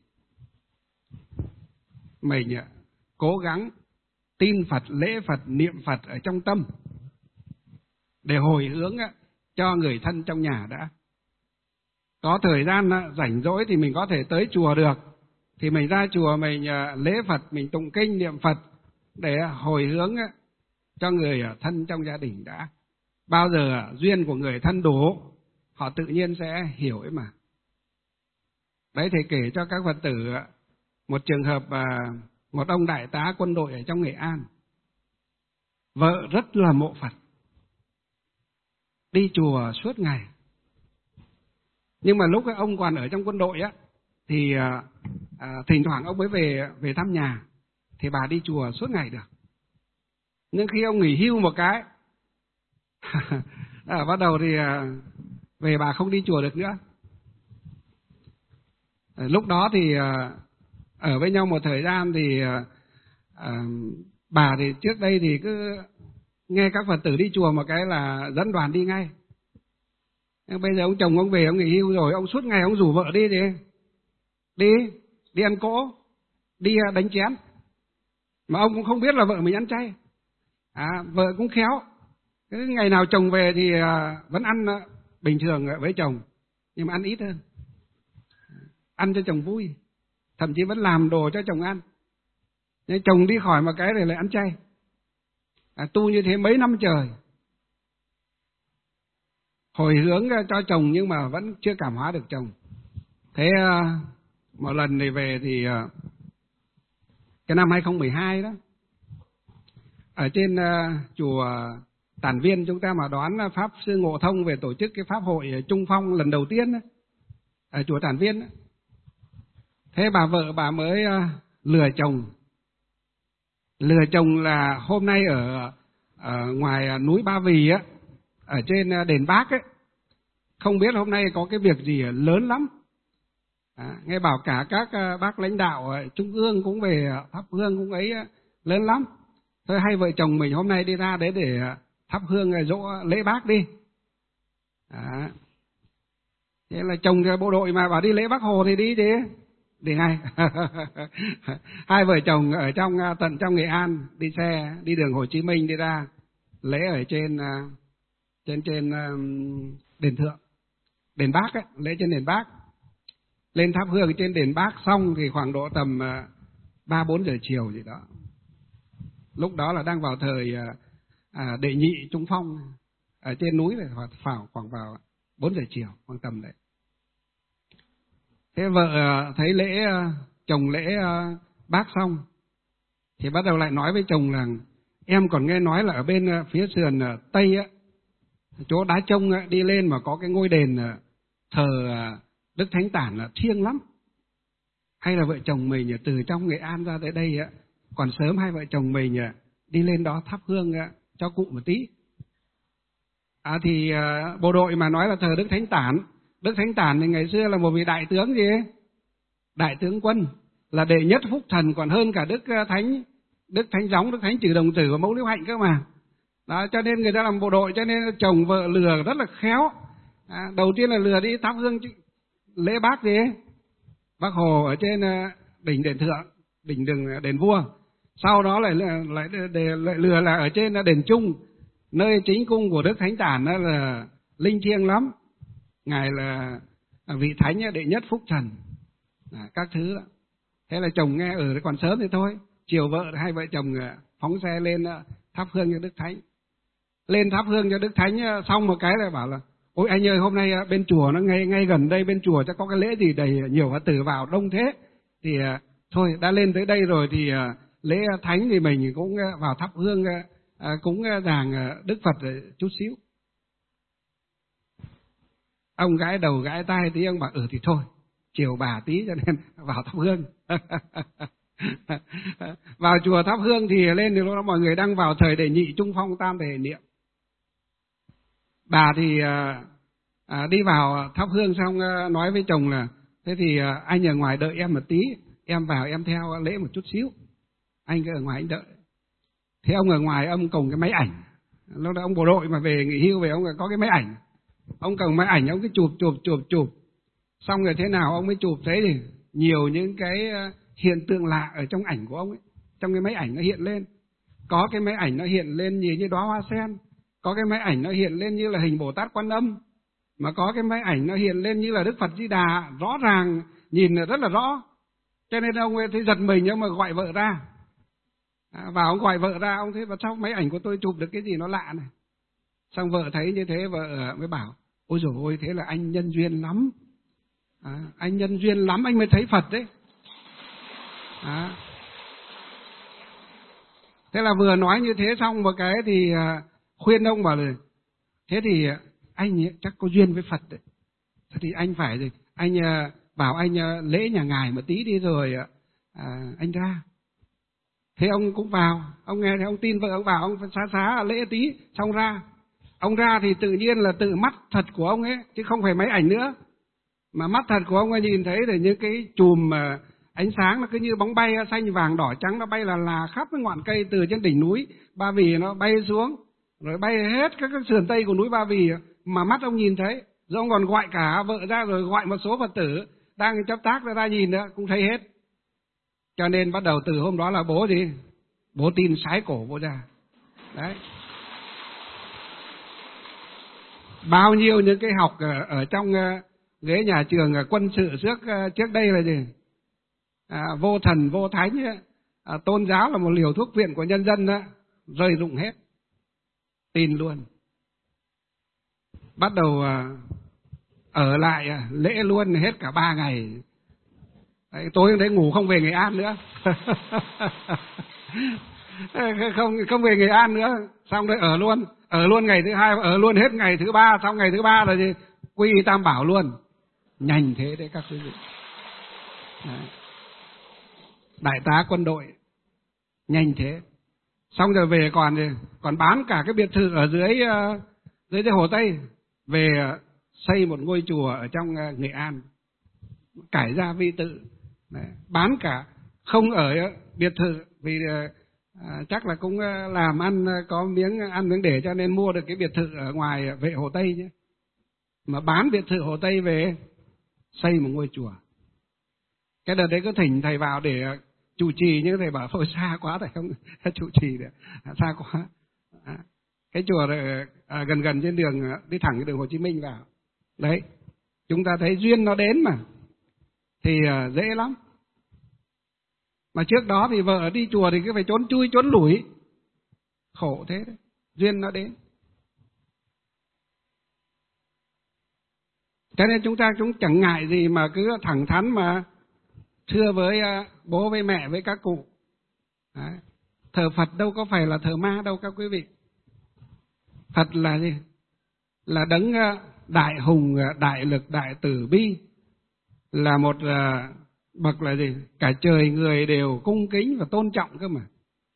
S1: Mình cố gắng tin Phật, lễ Phật, niệm Phật ở trong tâm để hồi hướng cho người thân trong nhà đã. Có thời gian rảnh rỗi thì mình có thể tới chùa được, thì mình ra chùa mình lễ Phật, mình tụng kinh niệm Phật để hồi hướng cho người thân trong gia đình đã. Bao giờ duyên của người thân đủ, họ tự nhiên sẽ hiểu ấy mà. Đấy, thầy kể cho các Phật tử một trường hợp, một ông đại tá quân đội ở trong Nghệ An, vợ rất là mộ Phật, đi chùa suốt ngày. Nhưng mà lúc ông còn ở trong quân đội á, thì à, thỉnh thoảng ông mới về về thăm nhà, thì bà đi chùa suốt ngày được. Nhưng khi ông nghỉ hưu một cái, à, bắt đầu thì à, về bà không đi chùa được nữa. À, lúc đó thì à, ở với nhau một thời gian thì à, à, bà thì trước đây thì cứ nghe các Phật tử đi chùa một cái là dẫn đoàn đi ngay. Nhưng bây giờ ông chồng ông về, ông nghỉ hưu rồi, ông suốt ngày ông rủ vợ đi đi, đi, đi ăn cỗ, đi đánh chén. Mà ông cũng không biết là vợ mình ăn chay. À, vợ cũng khéo. Cái ngày nào chồng về thì vẫn ăn bình thường với chồng, nhưng mà ăn ít hơn. Ăn cho chồng vui, thậm chí vẫn làm đồ cho chồng ăn. Nhưng chồng đi khỏi một cái này lại ăn chay. À, tu như thế mấy năm trời. hồi hướng cho chồng nhưng mà vẫn chưa cảm hóa được chồng. Thế một lần này về thì cái năm hai không một hai đó, ở trên chùa Tản Viên chúng ta mà đoán Pháp Sư Ngộ Thông về tổ chức cái Pháp hội Trung Phong lần đầu tiên ở chùa Tản Viên. Thế bà vợ bà mới lừa chồng. Lừa chồng là hôm nay ở, ở ngoài núi Ba Vì á, ở trên đền Bác ấy, không biết hôm nay có cái việc gì lớn lắm. À, nghe bảo cả các bác lãnh đạo trung ương cũng về thắp hương cũng ấy lớn lắm. Thôi hai vợ chồng mình hôm nay đi ra đấy để thắp hương dỗ lễ Bác đi. À, thế là chồng bộ đội mà bảo đi lễ Bác Hồ thì đi chứ. Đi ngay. Hai vợ chồng ở trong tận trong Nghệ An đi xe đi đường Hồ Chí Minh đi ra lễ ở trên trên trên đền Thượng, đền Bác ấy, lễ trên đền Bác. Lên thắp hương trên đền Bác xong thì khoảng độ tầm ba bốn giờ chiều gì đó. Lúc đó là đang vào thời à, đệ nhị Trung Phong ở trên núi này, khoảng khoảng vào bốn giờ chiều khoảng tầm đấy. Thế vợ thấy lễ chồng lễ Bác xong thì bắt đầu lại nói với chồng là em còn nghe nói là ở bên phía sườn Tây á, chỗ Đá Trông á, đi lên mà có cái ngôi đền thờ Đức Thánh Tản là thiêng lắm. Hay là vợ chồng mình từ trong Nghệ An ra tới đây á, còn sớm hai vợ chồng mình đi lên đó thắp hương cho cụ một tí. À thì bộ đội mà nói là thờ Đức Thánh Tản. Đức Thánh Tản thì ngày xưa là một vị đại tướng gì ấy? Đại tướng quân, là đệ nhất phúc thần, còn hơn cả Đức Thánh Đức Thánh Gióng, Đức Thánh Trừ Đồng Tử và Mẫu Liễu Hạnh cơ mà. Đó, cho nên người ta làm bộ đội, cho nên chồng vợ lừa rất là khéo. À, đầu tiên là lừa đi thắp hương lễ Bác gì ấy? Bác Hồ ở trên đỉnh đền Thượng, đỉnh đường đền Vua. Sau đó lại lại, lại, lại lừa là ở trên đền Trung, nơi chính cung của Đức Thánh Tản đó là linh thiêng lắm. Ngài là vị thánh đệ nhất phúc thần, à, các thứ đó. Thế là chồng nghe ở còn sớm thì thôi, chiều vợ hai vợ chồng phóng xe lên thắp hương cho Đức Thánh. Lên thắp hương cho Đức Thánh xong một cái lại bảo là ôi anh ơi, hôm nay bên chùa nó ngay ngay gần đây, bên chùa chắc có cái lễ gì đầy nhiều Phật tử vào đông thế, thì thôi đã lên tới đây rồi thì lễ Thánh thì mình cũng vào thắp hương cúng dàng Đức Phật chút xíu. Ông gãi đầu gãi tai tí, ông bảo ừ thì thôi, chiều bà tí cho nên vào thắp hương. Vào chùa thắp hương thì lên thì lúc đó mọi người đang vào thời đệ nhị Trung Phong tam thể niệm. Bà thì à, à, đi vào thắp hương xong à, nói với chồng là thế thì à, anh ở ngoài đợi em một tí, em vào em theo lễ một chút xíu, anh cứ ở ngoài anh đợi. Thế ông ở ngoài ông cầm cái máy ảnh, lúc đó ông bộ đội mà về nghỉ hưu về, ông có cái máy ảnh, ông cầm máy ảnh ông cứ chụp chụp chụp chụp, xong rồi thế nào ông mới chụp thấy thì nhiều những cái hiện tượng lạ ở trong ảnh của ông ấy, trong cái máy ảnh nó hiện lên. Có cái máy ảnh nó hiện lên như như đóa hoa sen, có cái máy ảnh nó hiện lên như là hình Bồ Tát Quan Âm, mà có cái máy ảnh nó hiện lên như là Đức Phật Di Đà, rõ ràng nhìn rất là rõ. Cho nên ông ấy thấy giật mình, nhưng mà gọi vợ ra. À, và ông gọi vợ ra, ông thấy sao máy ảnh của tôi chụp được cái gì nó lạ này. Xong vợ thấy như thế, vợ mới bảo ôi dồi ôi, thế là anh nhân duyên lắm. À, anh nhân duyên lắm anh mới thấy Phật đấy. À. Thế là vừa nói như thế xong một cái thì khuyên ông bảo là thế thì anh ấy, chắc có duyên với Phật đấy. Thế thì anh phải gì? Anh bảo anh lễ nhà ngài một tí đi rồi à, anh ra. Thế ông cũng vào, ông nghe thì ông tin vợ, ông vào, ông xá xá lễ tí, xong ra. Ông ra thì tự nhiên là tự mắt thật của ông ấy, chứ không phải máy ảnh nữa. Mà mắt thật của ông ấy nhìn thấy là những cái chùm mà ánh sáng nó cứ như bóng bay, xanh vàng đỏ trắng, nó bay là là khắp cái ngọn cây từ trên đỉnh núi Ba Vì nó bay xuống, rồi bay hết các cái sườn tây của núi Ba Vì mà mắt ông nhìn thấy. Rồi ông còn gọi cả vợ ra, rồi gọi một số Phật tử đang chấp tác ra, ra nhìn nữa cũng thấy hết. Cho nên bắt đầu từ hôm đó là bố gì? Bố tin sái cổ bố ra. Đấy. Bao nhiêu những cái học ở, ở trong ghế nhà trường quân sự trước trước đây là gì? À, vô thần vô thánh, à, tôn giáo là một liều thuốc viện của nhân dân đó, rơi rụng hết, tin luôn. bắt đầu ở lại lễ luôn hết cả ba ngày. Đấy, tối hôm đấy ngủ không về Nghệ An nữa. không không về Nghệ An nữa, xong rồi ở luôn, ở luôn ngày thứ hai, ở luôn hết ngày thứ ba, xong ngày thứ ba là gì? Quy y Tam Bảo luôn. Nhanh thế đấy các quý vị. Đấy. Đại tá quân đội nhanh thế. Xong rồi về còn còn bán cả cái biệt thự ở dưới dưới cái Hồ Tây, về xây một ngôi chùa ở trong Nghệ An, cải gia vi tự. Đấy. Bán cả, không ở biệt thự vì à, chắc là cũng làm ăn có miếng ăn miếng để cho nên mua được cái biệt thự ở ngoài Vệ Hồ Tây chứ, mà bán biệt thự Hồ Tây về xây một ngôi chùa. Cái đợt đấy có thỉnh thầy vào để chủ trì, nhưng thầy bảo thôi xa quá, thầy không chủ trì được, xa quá. À, cái chùa này, à, gần gần trên đường, đi thẳng cái đường Hồ Chí Minh vào. Đấy, chúng ta thấy duyên nó đến mà thì à, dễ lắm. Mà trước đó thì vợ đi chùa thì cứ phải trốn chui trốn lủi, khổ thế đấy. Duyên nó đến. Cho nên chúng ta cũng chẳng ngại gì mà cứ thẳng thắn mà thưa với bố với mẹ với các cụ. Đấy. Thờ Phật đâu có phải là thờ ma đâu các quý vị. Phật là gì? Là đấng đại hùng, đại lực, đại từ bi, là một bậc là gì? Cả trời người đều cung kính và tôn trọng cơ mà.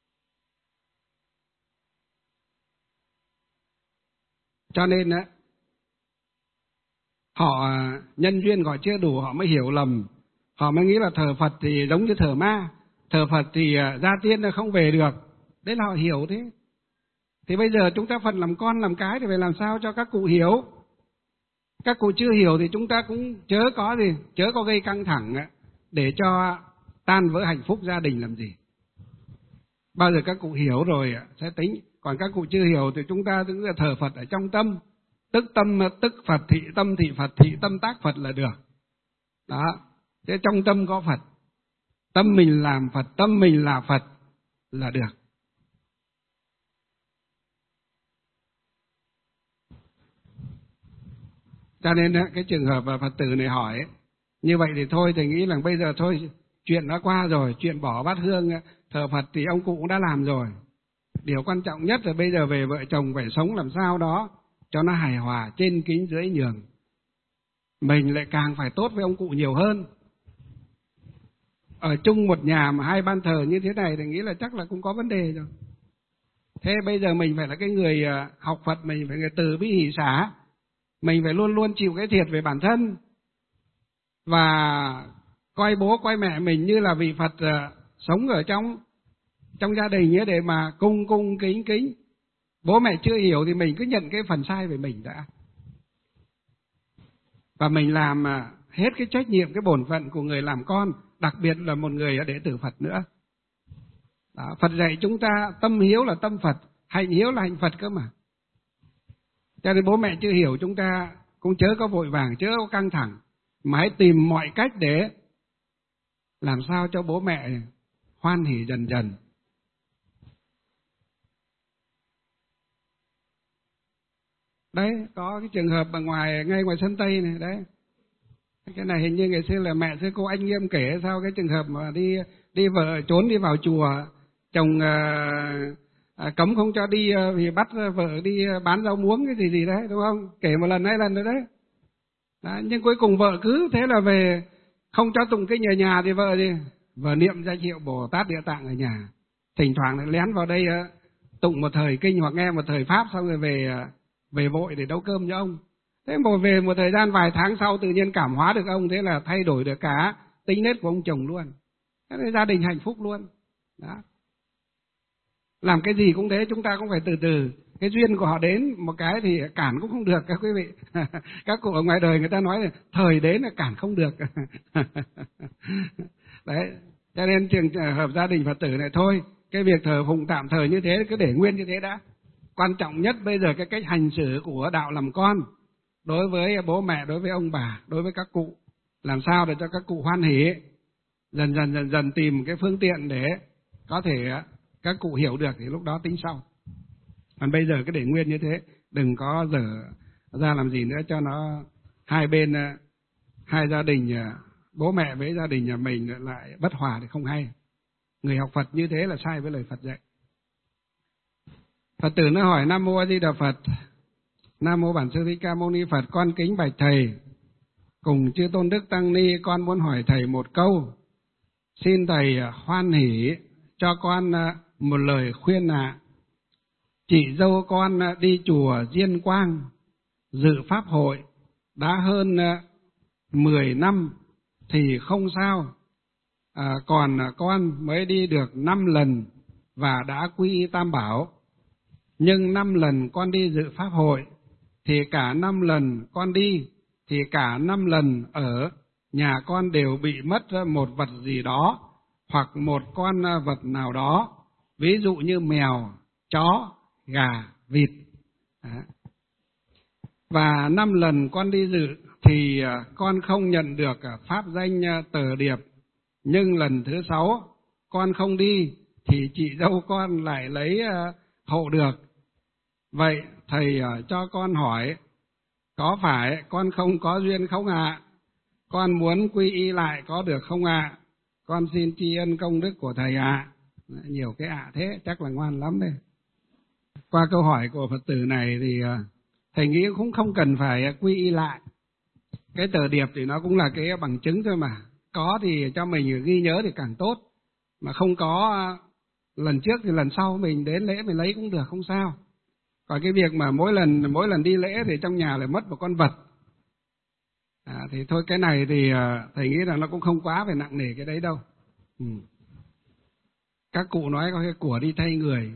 S1: Cho nên á, họ nhân duyên họ chưa đủ, họ mới hiểu lầm. Họ mới nghĩ là thờ Phật thì giống như thờ ma, thờ Phật thì gia tiên nó không về được. Đấy là họ hiểu thế. Thì bây giờ chúng ta phần làm con làm cái thì phải làm sao cho các cụ hiểu. Các cụ chưa hiểu thì chúng ta cũng chớ có gì, chớ có gây căng thẳng để cho tan vỡ hạnh phúc gia đình làm gì. Bao giờ các cụ hiểu rồi sẽ tính. Còn các cụ chưa hiểu thì chúng ta cứ thờ Phật ở trong tâm. Tức tâm, tức Phật, thị tâm, thị Phật, thị tâm tác Phật là được. Đó. Thế trong tâm có Phật, tâm mình làm Phật, tâm mình là Phật là được. Cho nên cái trường hợp mà Phật tử này hỏi như vậy thì thôi, thầy nghĩ là bây giờ thôi, chuyện đã qua rồi, chuyện bỏ bát hương thờ Phật thì ông cụ cũng đã làm rồi. Điều quan trọng nhất là bây giờ về vợ chồng phải sống làm sao đó cho nó hài hòa, trên kính dưới nhường. Mình lại càng phải tốt với ông cụ nhiều hơn. Ở chung một nhà mà hai ban thờ như thế này thì nghĩ là chắc là cũng có vấn đề rồi. Thế bây giờ mình phải là cái người học Phật, mình phải người từ bi hỷ xả, mình phải luôn luôn chịu cái thiệt về bản thân và coi bố coi mẹ mình như là vị Phật sống ở trong trong gia đình ấy, để mà cung cung kính kính. Bố mẹ chưa hiểu thì mình cứ nhận cái phần sai về mình đã, và mình làm hết cái trách nhiệm, cái bổn phận của người làm con, đặc biệt là một người đệ tử Phật nữa. Đó, Phật dạy chúng ta tâm hiếu là tâm Phật, hạnh hiếu là hạnh Phật cơ mà. Cho nên bố mẹ chưa hiểu chúng ta cũng chớ có vội vàng, chớ có căng thẳng, mà hãy tìm mọi cách để làm sao cho bố mẹ hoan hỉ dần dần. Đấy, có cái trường hợp ở ngoài, ngay ngoài sân Tây này, đấy. Cái này hình như ngày xưa là mẹ sư cô Anh Nghiêm kể sao cái trường hợp mà đi đi vợ trốn đi vào chùa, chồng à, à, cấm không cho đi vì bắt vợ đi bán rau muống cái gì gì đấy, đúng không? Kể một lần hai lần rồi đấy. Đó, nhưng cuối cùng vợ cứ thế là về, không cho tụng kinh ở nhà thì vợ gì? Vợ niệm danh hiệu Bồ Tát Địa Tạng ở nhà. Thỉnh thoảng lại lén vào đây tụng một thời kinh hoặc nghe một thời pháp, xong rồi về về vội để nấu cơm cho ông. Thế mà về một thời gian vài tháng sau tự nhiên cảm hóa được ông, thế là thay đổi được cả tính nết của ông chồng luôn. Thế nên gia đình hạnh phúc luôn. Đó. Làm cái gì cũng thế, chúng ta cũng phải từ từ. Cái duyên của họ đến một cái thì cản cũng không được các quý vị. Các cụ ở ngoài đời người ta nói là thời đến là cản không được. Đấy, cho nên trường hợp gia đình Phật tử này thôi, cái việc thờ phụng tạm thời như thế cứ để nguyên như thế đã. Quan trọng nhất bây giờ cái cách hành xử của đạo làm con đối với bố mẹ, đối với ông bà, đối với các cụ, làm sao để cho các cụ hoan hỉ, dần dần dần dần tìm cái phương tiện để có thể các cụ hiểu được thì lúc đó tính sau. Còn bây giờ cứ để nguyên như thế, đừng có dở ra làm gì nữa cho nó hai bên, hai gia đình, bố mẹ với gia đình nhà mình lại bất hòa thì không hay. Người học Phật như thế là sai với lời Phật dạy. Phật tử nó hỏi: Nam mô A Di Đà Phật. Nam mô Bản Sư Thích Ca Mâu Ni Phật. Con kính bạch thầy cùng chư tôn đức tăng ni, con muốn hỏi thầy một câu. Xin thầy hoan hỷ cho con một lời khuyên ạ. Chị dâu con đi chùa Diên Quang dự pháp hội đã hơn mười năm thì không sao, à, còn con mới đi được năm lần và đã quy y Tam Bảo. Nhưng năm lần con đi dự pháp hội thì cả năm lần con đi thì cả năm lần ở nhà con đều bị mất một vật gì đó hoặc một con vật nào đó, ví dụ như mèo, chó, gà, vịt. Đó. Và năm lần con đi dự thì con không nhận được pháp danh Tờ Điệp, nhưng lần thứ sáu con không đi thì chị dâu con lại lấy hộ được. Vậy thầy cho con hỏi, có phải con không có duyên không ạ? Con muốn quy y lại có được không ạ? Con xin tri ân công đức của thầy ạ. Nhiều cái ạ thế, chắc là ngoan lắm đây. Qua câu hỏi của Phật tử này thì thầy nghĩ cũng không cần phải quy y lại. Cái tờ điệp thì nó cũng là cái bằng chứng thôi mà. Có thì cho mình ghi nhớ thì càng tốt. Mà không có lần trước thì lần sau mình đến lễ mình lấy cũng được, không sao. Còn cái việc mà mỗi lần mỗi lần đi lễ thì trong nhà lại mất một con vật, à, thì thôi cái này thì thầy nghĩ là nó cũng không quá phải nặng nề cái đấy đâu. Ừ. Các cụ nói có cái của đi thay người,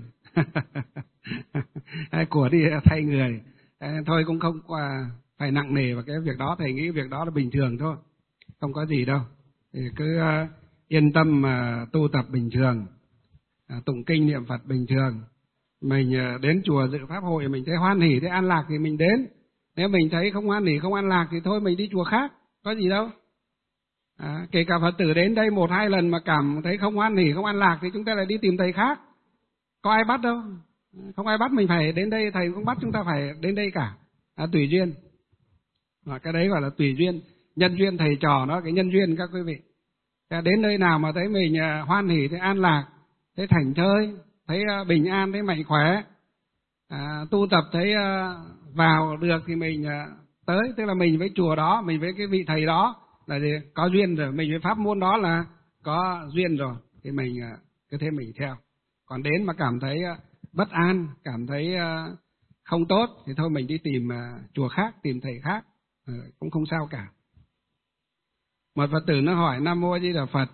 S1: hay của đi thay người, à, thôi cũng không qua phải nặng nề vào cái việc đó. Thầy nghĩ việc đó là bình thường thôi, không có gì đâu. Thì cứ uh, yên tâm mà uh, tu tập bình thường, uh, tụng kinh niệm Phật bình thường. Mình uh, đến chùa dự pháp hội mình thấy hoan hỉ, thấy an lạc thì mình đến. Nếu mình thấy không hoan hỉ, không an lạc thì thôi mình đi chùa khác, có gì đâu. À, kể cả Phật tử đến đây một hai lần mà cảm thấy không hoan hỉ, không an lạc thì chúng ta lại đi tìm thầy khác. Có ai bắt đâu, không ai bắt mình phải đến đây, thầy cũng bắt chúng ta phải đến đây cả. À, tùy duyên. À, cái đấy gọi là tùy duyên. Nhân duyên thầy trò nó cái nhân duyên các quý vị. À, đến nơi nào mà thấy mình uh, hoan hỉ, thấy an lạc, thấy thảnh thơi, thấy uh, bình an, thấy mạnh khỏe, à, tu tập thấy uh, vào được thì mình uh, tới. Tức là mình với chùa đó, mình với cái vị thầy đó là gì? Có duyên rồi, mình với pháp môn đó là có duyên rồi, thì mình uh, cứ thế mình theo. Còn đến mà cảm thấy uh, bất an, cảm thấy uh, không tốt thì thôi mình đi tìm uh, chùa khác, tìm thầy khác, uh, cũng không sao cả. Một Phật tử nó hỏi: Nam mô A Di Đà Phật.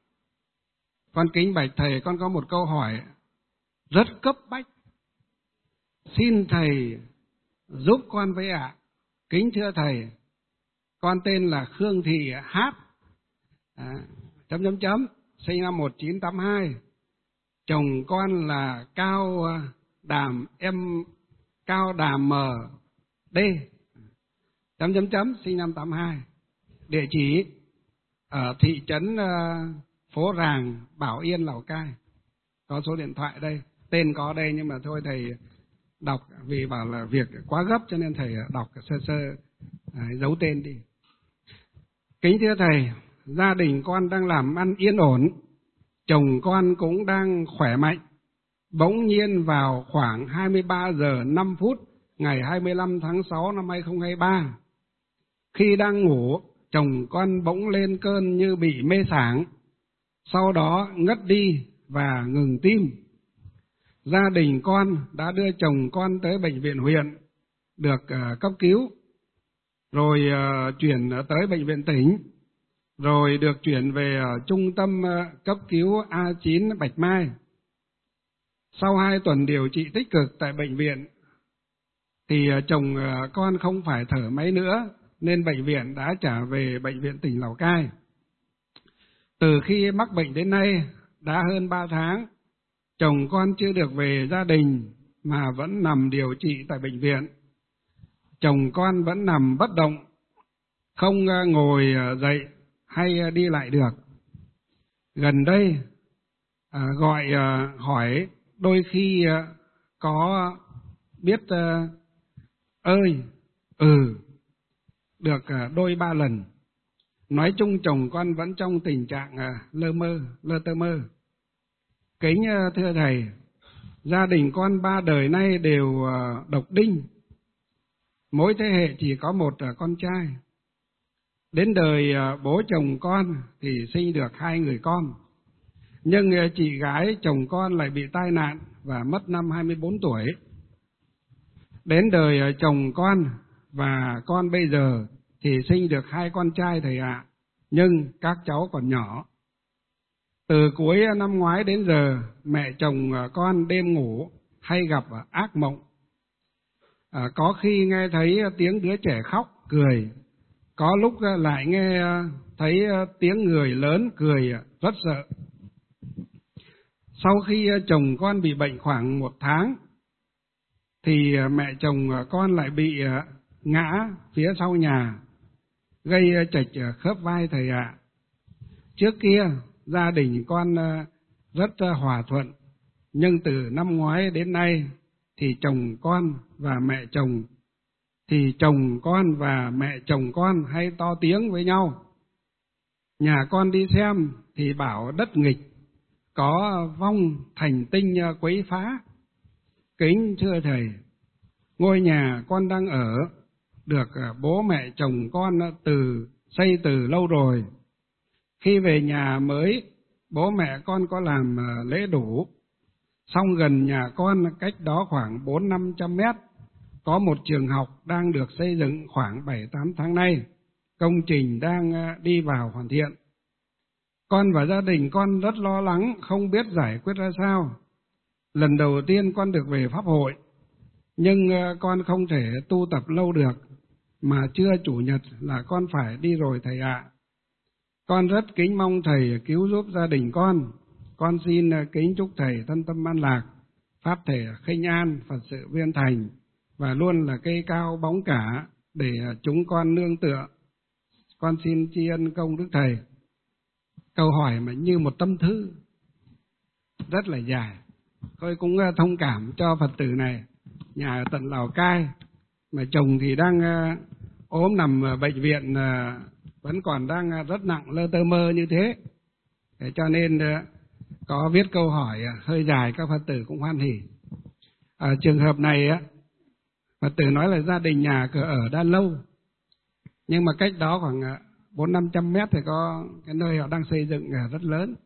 S1: Con kính bạch thầy, con có một câu hỏi rất cấp bách, xin thầy giúp con với ạ. À. Kính thưa thầy, con tên là Khương Thị Hát, à, chấm chấm chấm, sinh năm một nghìn chín trăm tám mươi hai. Chồng con là Cao Đàm em Cao Đàm M D, chấm chấm chấm, sinh năm tám mươi hai. Địa chỉ ở thị trấn uh, Phố Ràng, Bảo Yên, Lào Cai. Có số điện thoại đây, tên có đây nhưng mà thôi thầy đọc vì bảo là việc quá gấp cho nên thầy đọc sơ sơ, à, giấu tên đi. Kính thưa thầy, gia đình con đang làm ăn yên ổn, chồng con cũng đang khỏe mạnh. Bỗng nhiên vào khoảng hai mươi ba giờ năm phút ngày hai mươi lăm tháng sáu năm hai nghìn không trăm hai mươi ba, khi đang ngủ, chồng con bỗng lên cơn như bị mê sảng, sau đó ngất đi và ngừng tim. Gia đình con đã đưa chồng con tới bệnh viện huyện, được uh, cấp cứu, rồi uh, chuyển tới bệnh viện tỉnh, rồi được chuyển về uh, trung tâm uh, cấp cứu A chín Bạch Mai. Sau hai tuần điều trị tích cực tại bệnh viện, thì uh, chồng uh, con không phải thở máy nữa, nên bệnh viện đã trả về bệnh viện tỉnh Lào Cai. Từ khi mắc bệnh đến nay đã hơn ba tháng, chồng con chưa được về gia đình mà vẫn nằm điều trị tại bệnh viện. Chồng con vẫn nằm bất động, không ngồi dậy hay đi lại được. Gần đây à, gọi à, hỏi đôi khi à, có biết à, ơi Ừ, được đôi ba lần. Nói chung chồng con vẫn trong tình trạng lơ mơ, lơ tơ mơ. Kính thưa thầy, gia đình con ba đời nay đều độc đinh. Mỗi thế hệ chỉ có một con trai. Đến đời bố chồng con thì sinh được hai người con. Nhưng chị gái chồng con lại bị tai nạn và mất năm hai mươi bốn tuổi. Đến đời chồng con và con bây giờ thì sinh được hai con trai thầy ạ, nhưng các cháu còn nhỏ. Từ cuối năm ngoái đến giờ, mẹ chồng con đêm ngủ hay gặp ác mộng. À, có khi nghe thấy tiếng đứa trẻ khóc, cười, có lúc lại nghe thấy tiếng người lớn cười rất sợ. Sau khi chồng con bị bệnh khoảng một tháng, thì mẹ chồng con lại bị ngã phía sau nhà, gây chệch khớp vai thầy ạ. Trước kia, gia đình con rất hòa thuận, nhưng từ năm ngoái đến nay, thì chồng con và mẹ chồng, thì chồng con và mẹ chồng con hay to tiếng với nhau. Nhà con đi xem thì bảo đất nghịch, có vong thành tinh quấy phá. Kính thưa thầy, ngôi nhà con đang ở được bố mẹ chồng con từ xây từ lâu rồi. Khi về nhà mới, bố mẹ con có làm lễ đủ. Xong gần nhà con cách đó khoảng bốn năm trăm mét, có một trường học đang được xây dựng khoảng bảy tám tháng nay. Công trình đang đi vào hoàn thiện. Con và gia đình con rất lo lắng, không biết giải quyết ra sao. Lần đầu tiên con được về pháp hội, nhưng con không thể tu tập lâu được, mà trưa chủ nhật là con phải đi rồi thầy ạ. Con rất kính mong thầy cứu giúp gia đình con. Con xin kính chúc thầy thân tâm an lạc, pháp thể khinh an, Phật sự viên thành, và luôn là cây cao bóng cả để chúng con nương tựa. Con xin tri ân công đức thầy. Câu hỏi mà như một tâm thư, rất là dài. Tôi cũng thông cảm cho Phật tử này, nhà ở tận Lào Cai, mà chồng thì đang ốm nằm bệnh viện, vẫn còn đang rất nặng lơ tơ mơ như thế. Để cho nên có viết câu hỏi hơi dài, các Phật tử cũng hoan hỉ. Ở trường hợp này, Phật tử nói là gia đình nhà cửa ở đã lâu, nhưng mà cách đó khoảng bốn năm trăm mét thì có cái nơi họ đang xây dựng rất lớn.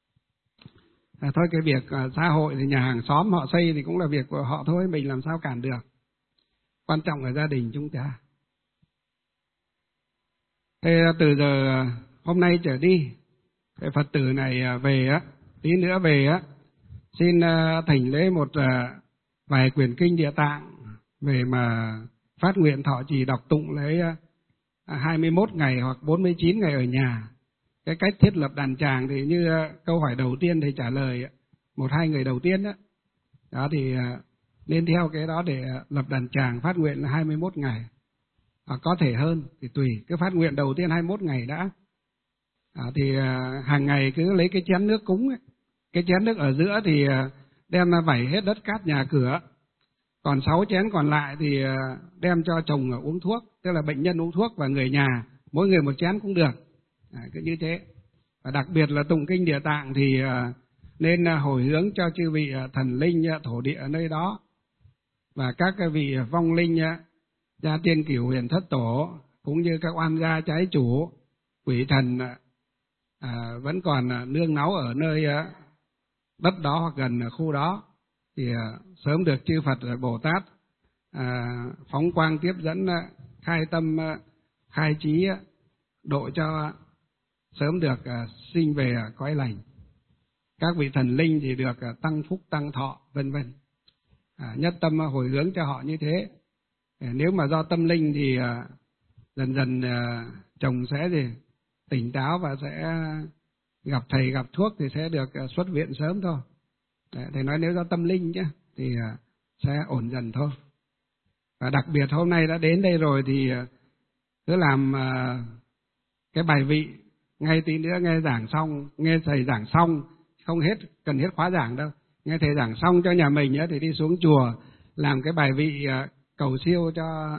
S1: À, thôi cái việc xã hội thì nhà hàng xóm họ xây thì cũng là việc của họ thôi, mình làm sao cản được. Quan trọng là gia đình chúng ta. Thế từ giờ hôm nay trở đi, cái Phật tử này về á, tí nữa về á, xin thỉnh lễ một vài quyển kinh Địa Tạng về mà phát nguyện thọ trì đọc tụng lấy hai mươi mốt ngày hoặc bốn mươi chín ngày ở nhà. Cái cách thiết lập đàn tràng thì như câu hỏi đầu tiên thì trả lời một hai người đầu tiên đó. Đó thì nên theo cái đó để lập đàn tràng phát nguyện là hai mươi mốt ngày. Hoặc có thể hơn thì tùy, cứ phát nguyện đầu tiên hai mươi mốt ngày đã. À, thì hàng ngày cứ lấy cái chén nước cúng ấy. Cái chén nước ở giữa thì đem vẩy hết đất cát nhà cửa. Còn sáu chén còn lại thì đem cho chồng uống thuốc, tức là bệnh nhân uống thuốc và người nhà, mỗi người một chén cũng được. À, cứ như thế. Và đặc biệt là tụng kinh Địa Tạng thì nên hồi hướng cho chư vị thần linh thổ địa ở nơi đó, và các vị vong linh gia tiên cửu huyền thất tổ, cũng như các oan gia trái chủ, quỷ thần à, vẫn còn nương náu ở nơi đất đó hoặc gần khu đó, thì sớm được chư Phật Bồ Tát à, phóng quang tiếp dẫn, khai tâm khai trí, độ cho sớm được sinh về cõi lành. Các vị thần linh thì được tăng phúc tăng thọ vân vân. À, nhất tâm hồi hướng cho họ như thế. Nếu mà do tâm linh thì dần dần chồng sẽ gì tỉnh táo và sẽ gặp thầy gặp thuốc thì sẽ được xuất viện sớm thôi. Thầy nói nếu do tâm linh chứ thì sẽ ổn dần thôi. Và đặc biệt hôm nay đã đến đây rồi thì cứ làm cái bài vị, ngay tí nữa nghe giảng xong, nghe thầy giảng xong, không hết cần hết khóa giảng đâu, nghe thầy giảng xong cho nhà mình ấy, thì đi xuống chùa làm cái bài vị cầu siêu cho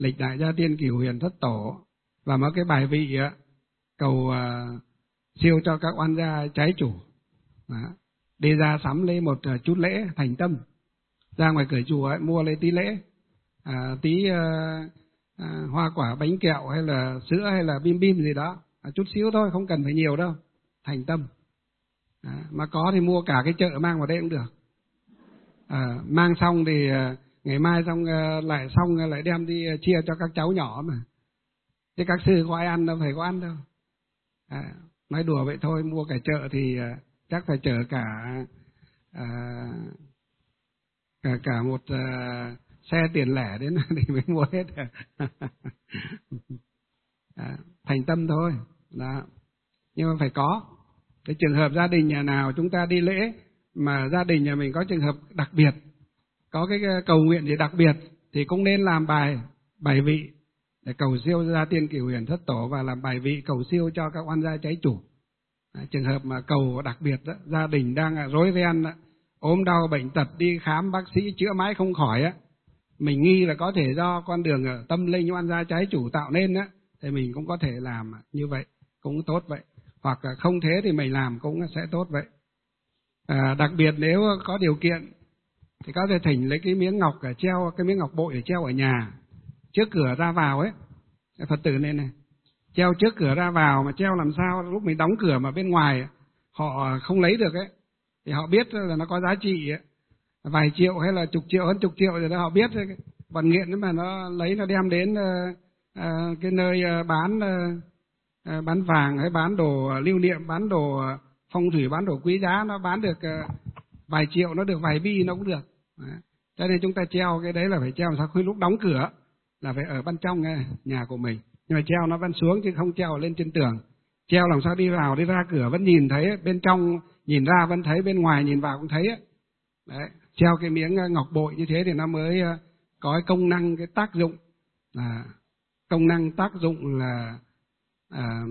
S1: lịch đại gia tiên cửu huyền thất tổ và một cái bài vị cầu uh, siêu cho các oan gia trái chủ. Đó. Đi ra sắm lấy một chút lễ thành tâm, ra ngoài cửa chùa ấy, mua lấy tí lễ, à, tí uh, à, hoa quả bánh kẹo hay là sữa hay là bim bim gì đó, à, chút xíu thôi, không cần phải nhiều đâu, thành tâm. À, mà có thì mua cả cái chợ mang vào đây cũng được. À, mang xong thì uh, ngày mai xong uh, lại xong uh, lại đem đi uh, chia cho các cháu nhỏ mà. Chứ các sư có ai ăn đâu, phải có ăn đâu. À, nói đùa vậy thôi, mua cả chợ thì uh, chắc phải chở cả uh, cả cả một uh, xe tiền lẻ đến thì mới mua hết. À, thành tâm thôi. Đó. Nhưng mà phải có. Cái trường hợp gia đình nhà nào chúng ta đi lễ mà gia đình nhà mình có trường hợp đặc biệt, có cái cầu nguyện gì đặc biệt thì cũng nên làm bài bài vị để cầu siêu gia tiên cửu huyền thất tổ và làm bài vị cầu siêu cho các oan gia trái chủ. À, trường hợp mà cầu đặc biệt đó, gia đình đang rối ren, ốm đau bệnh tật, đi khám bác sĩ chữa mãi không khỏi á, mình nghi là có thể do con đường tâm linh oan gia trái chủ tạo nên á, thì mình cũng có thể làm như vậy, cũng tốt vậy. Hoặc không thế thì mình làm cũng sẽ tốt vậy. À, đặc biệt nếu có điều kiện thì có thể thỉnh lấy cái miếng ngọc treo, cái miếng ngọc bội để treo ở nhà trước cửa ra vào ấy. Phật tử này này, treo trước cửa ra vào, mà treo làm sao lúc mình đóng cửa mà bên ngoài họ không lấy được ấy, thì họ biết là nó có giá trị ấy, vài triệu hay là chục triệu, hơn chục triệu rồi đó, họ biết rồi. Bọn nghiện mà nó lấy, nó đem đến uh, uh, cái nơi uh, bán uh, uh, bán vàng hay bán đồ lưu niệm, bán đồ phong thủy, bán đồ quý giá, nó bán được uh, vài triệu, nó được vài bi nó cũng được. Đấy. Cho nên chúng ta treo cái đấy là phải treo sao khi lúc đóng cửa là phải ở bên trong nhà của mình, nhưng mà treo nó vẫn xuống chứ không treo lên trên tường. Treo làm sao đi vào đi ra cửa vẫn nhìn thấy, bên trong nhìn ra vẫn thấy, bên ngoài nhìn vào cũng thấy. Đấy, treo cái miếng ngọc bội như thế thì nó mới có cái công năng, cái tác dụng là công năng tác dụng là à,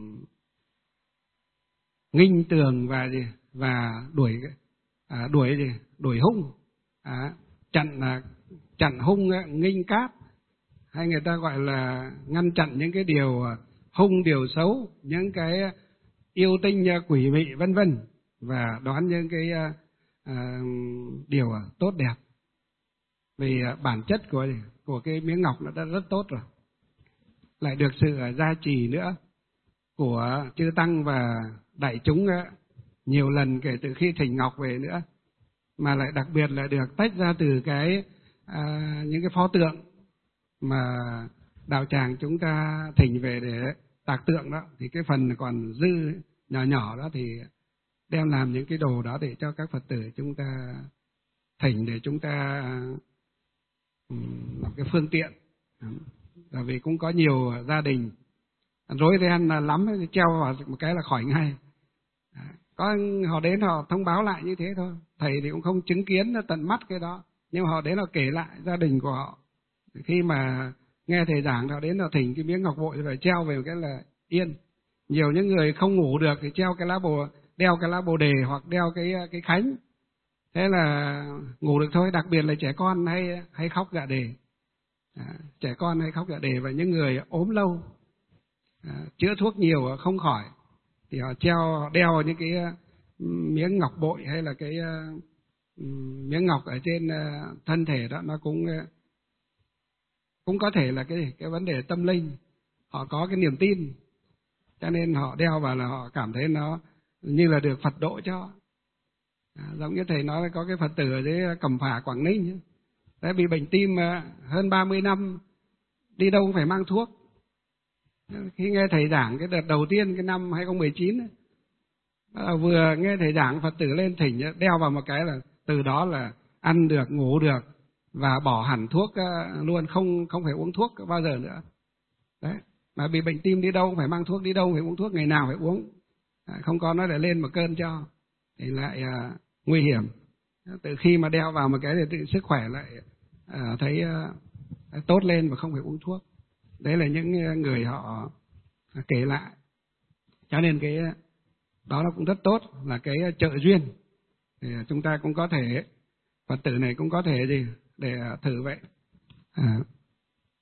S1: nghinh tường và gì và đuổi à, đuổi gì đuổi hung, à, chặn à, chặn hung, nghinh cát, hay người ta gọi là ngăn chặn những cái điều hung, điều xấu, những cái yêu tinh quỷ mị vân vân, và đoán những cái à, điều tốt đẹp. Vì bản chất của của cái miếng ngọc nó đã rất tốt rồi, lại được sự gia trì nữa của chư tăng và đại chúng nhiều lần kể từ khi thỉnh ngọc về nữa, mà lại đặc biệt là được tách ra từ cái à, những cái pho tượng mà đạo tràng chúng ta thỉnh về để tạc tượng đó, thì cái phần còn dư nhỏ nhỏ đó thì đem làm những cái đồ đó để cho các Phật tử chúng ta thỉnh, để chúng ta um, làm cái phương tiện. Bởi vì cũng có nhiều gia đình rối ren lắm, treo vào một cái là khỏi ngay. Có họ đến họ thông báo lại như thế thôi, thầy thì cũng không chứng kiến tận mắt cái đó, nhưng mà họ đến họ kể lại gia đình của họ. Khi mà nghe thầy giảng, họ đến họ thỉnh cái miếng ngọc bội rồi treo về một cái là yên. Nhiều những người không ngủ được thì treo cái lá bồ, đeo cái lá bồ đề hoặc đeo cái cái khánh, thế là ngủ được thôi. Đặc biệt là trẻ con hay hay khóc dạ đề, à, trẻ con hay khóc dạ đề và những người ốm lâu, à, chữa thuốc nhiều không khỏi, thì họ treo, họ đeo những cái miếng ngọc bội hay là cái miếng ngọc ở trên thân thể đó, nó cũng cũng có thể là cái cái vấn đề tâm linh. Họ có cái niềm tin, cho nên họ đeo vào là họ cảm thấy nó như là được Phật độ cho. À, giống như thầy nói có cái Phật tử ở dưới Cẩm Phả, Quảng Ninh, đấy, bị bệnh tim hơn ba mươi năm, đi đâu cũng phải mang thuốc. Khi nghe thầy giảng cái đợt đầu tiên cái năm hai không một chín, vừa nghe thầy giảng Phật tử lên thỉnh đeo vào một cái là từ đó là ăn được, ngủ được và bỏ hẳn thuốc luôn, không không phải uống thuốc bao giờ nữa. Đấy, mà bị bệnh tim đi đâu cũng phải mang thuốc, đi đâu cũng phải uống thuốc, ngày nào phải uống, à, không có nó lại lên một cơn cho thì lại à, nguy hiểm. Từ khi mà đeo vào một cái thì tự sức khỏe lại à, thấy à, tốt lên và không phải uống thuốc. Đấy là những người họ kể lại. Cho nên cái đó nó cũng rất tốt, là cái trợ duyên. Thì chúng ta cũng có thể, Phật tử này cũng có thể gì để thử vậy. À,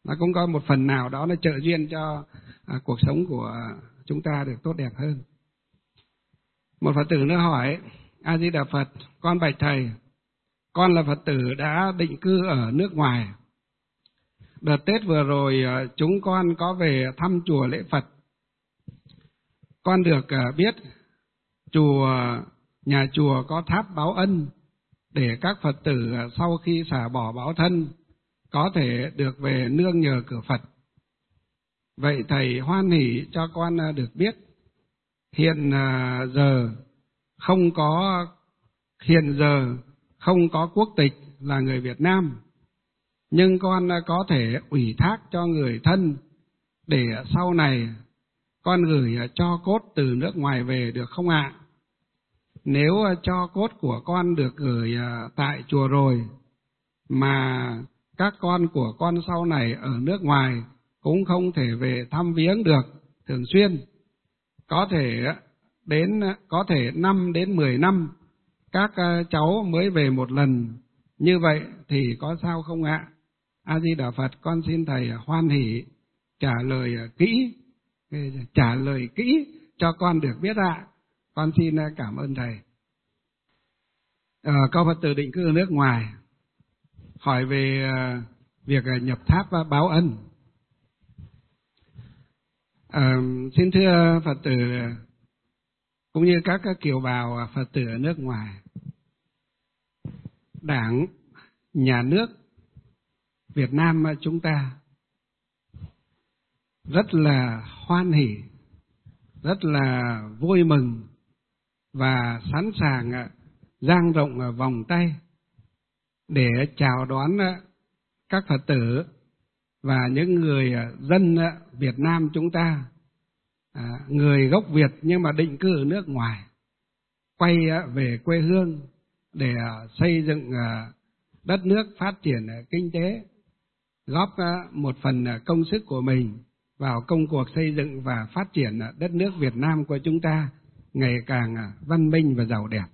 S1: nó cũng có một phần nào đó nó trợ duyên cho à, cuộc sống của chúng ta được tốt đẹp hơn. Một Phật tử nữa hỏi: A Di Đà Phật, con bạch thầy, con là Phật tử đã định cư ở nước ngoài. Đợt Tết vừa rồi chúng con có về thăm chùa lễ Phật. Con được biết chùa nhà chùa có tháp báo ân để các Phật tử sau khi xả bỏ báo thân có thể được về nương nhờ cửa Phật. Vậy thầy hoan hỷ cho con được biết, hiện giờ không có hiện giờ không có quốc tịch là người Việt Nam, nhưng con có thể ủy thác cho người thân để sau này con gửi cho cốt từ nước ngoài về được không ạ? Nếu cho cốt của con được gửi tại chùa rồi mà các con của con sau này ở nước ngoài cũng không thể về thăm viếng được thường xuyên, có thể đến có thể năm đến mười năm các cháu mới về một lần, như vậy thì có sao không ạ? A Di Đà Phật, con xin thầy hoan hỷ trả lời kỹ, trả lời kỹ cho con được biết ạ. Con xin cảm ơn thầy. À, có Phật tử định cư ở nước ngoài hỏi về việc nhập tháp báo ân. À, xin thưa Phật tử cũng như các kiều bào Phật tử ở nước ngoài, Đảng, Nhà nước Việt Nam chúng ta rất là hoan hỉ, rất là vui mừng và sẵn sàng dang rộng vòng tay để chào đón các Phật tử và những người dân Việt Nam chúng ta, người gốc Việt nhưng mà định cư ở nước ngoài, quay về quê hương để xây dựng đất nước, phát triển kinh tế, góp một phần công sức của mình vào công cuộc xây dựng và phát triển đất nước Việt Nam của chúng ta ngày càng văn minh và giàu đẹp.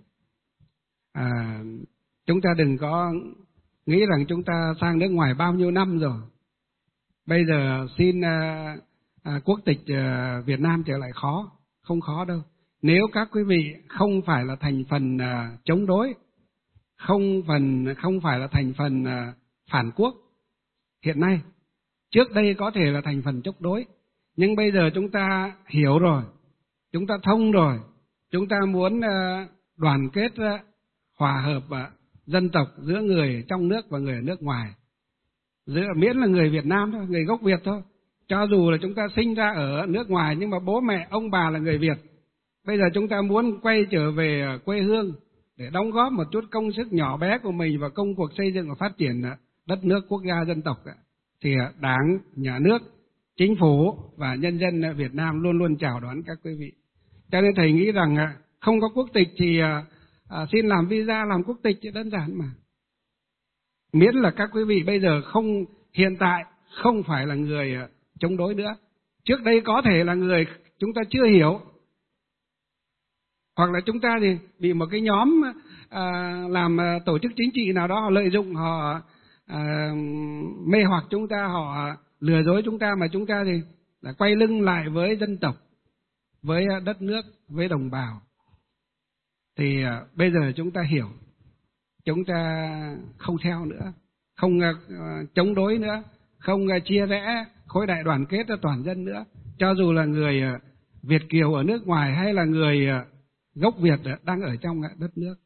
S1: À, chúng ta đừng có nghĩ rằng chúng ta sang nước ngoài bao nhiêu năm rồi, bây giờ xin à, à, quốc tịch à, Việt Nam trở lại khó. Không khó đâu. Nếu các quý vị không phải là thành phần à, chống đối, không phần không phải là thành phần à, phản quốc hiện nay, trước đây có thể là thành phần chống đối, nhưng bây giờ chúng ta hiểu rồi, chúng ta thông rồi, chúng ta muốn à, đoàn kết à, hòa hợp à, dân tộc giữa người trong nước và người ở nước ngoài, giữa miễn là người Việt Nam thôi, người gốc Việt thôi. Cho dù là chúng ta sinh ra ở nước ngoài nhưng mà bố mẹ ông bà là người Việt, bây giờ chúng ta muốn quay trở về quê hương để đóng góp một chút công sức nhỏ bé của mình vào công cuộc xây dựng và phát triển đất nước, quốc gia, dân tộc, thì Đảng, Nhà nước, Chính phủ và nhân dân Việt Nam luôn luôn chào đón các quý vị. Cho nên thầy nghĩ rằng không có quốc tịch thì à, xin làm visa, làm quốc tịch đơn giản mà. Miễn là các quý vị bây giờ không, hiện tại không phải là người chống đối nữa. Trước đây có thể là người chúng ta chưa hiểu, hoặc là chúng ta thì bị một cái nhóm à, làm tổ chức chính trị nào đó họ lợi dụng, họ à, mê hoặc chúng ta, họ lừa dối chúng ta, mà chúng ta thì là quay lưng lại với dân tộc, với đất nước, với đồng bào. Thì à, bây giờ chúng ta hiểu, chúng ta không theo nữa, không uh, chống đối nữa, không uh, chia rẽ khối đại đoàn kết toàn dân nữa. Cho dù là người uh, Việt kiều ở nước ngoài hay là người uh, gốc Việt uh, đang ở trong uh, đất nước,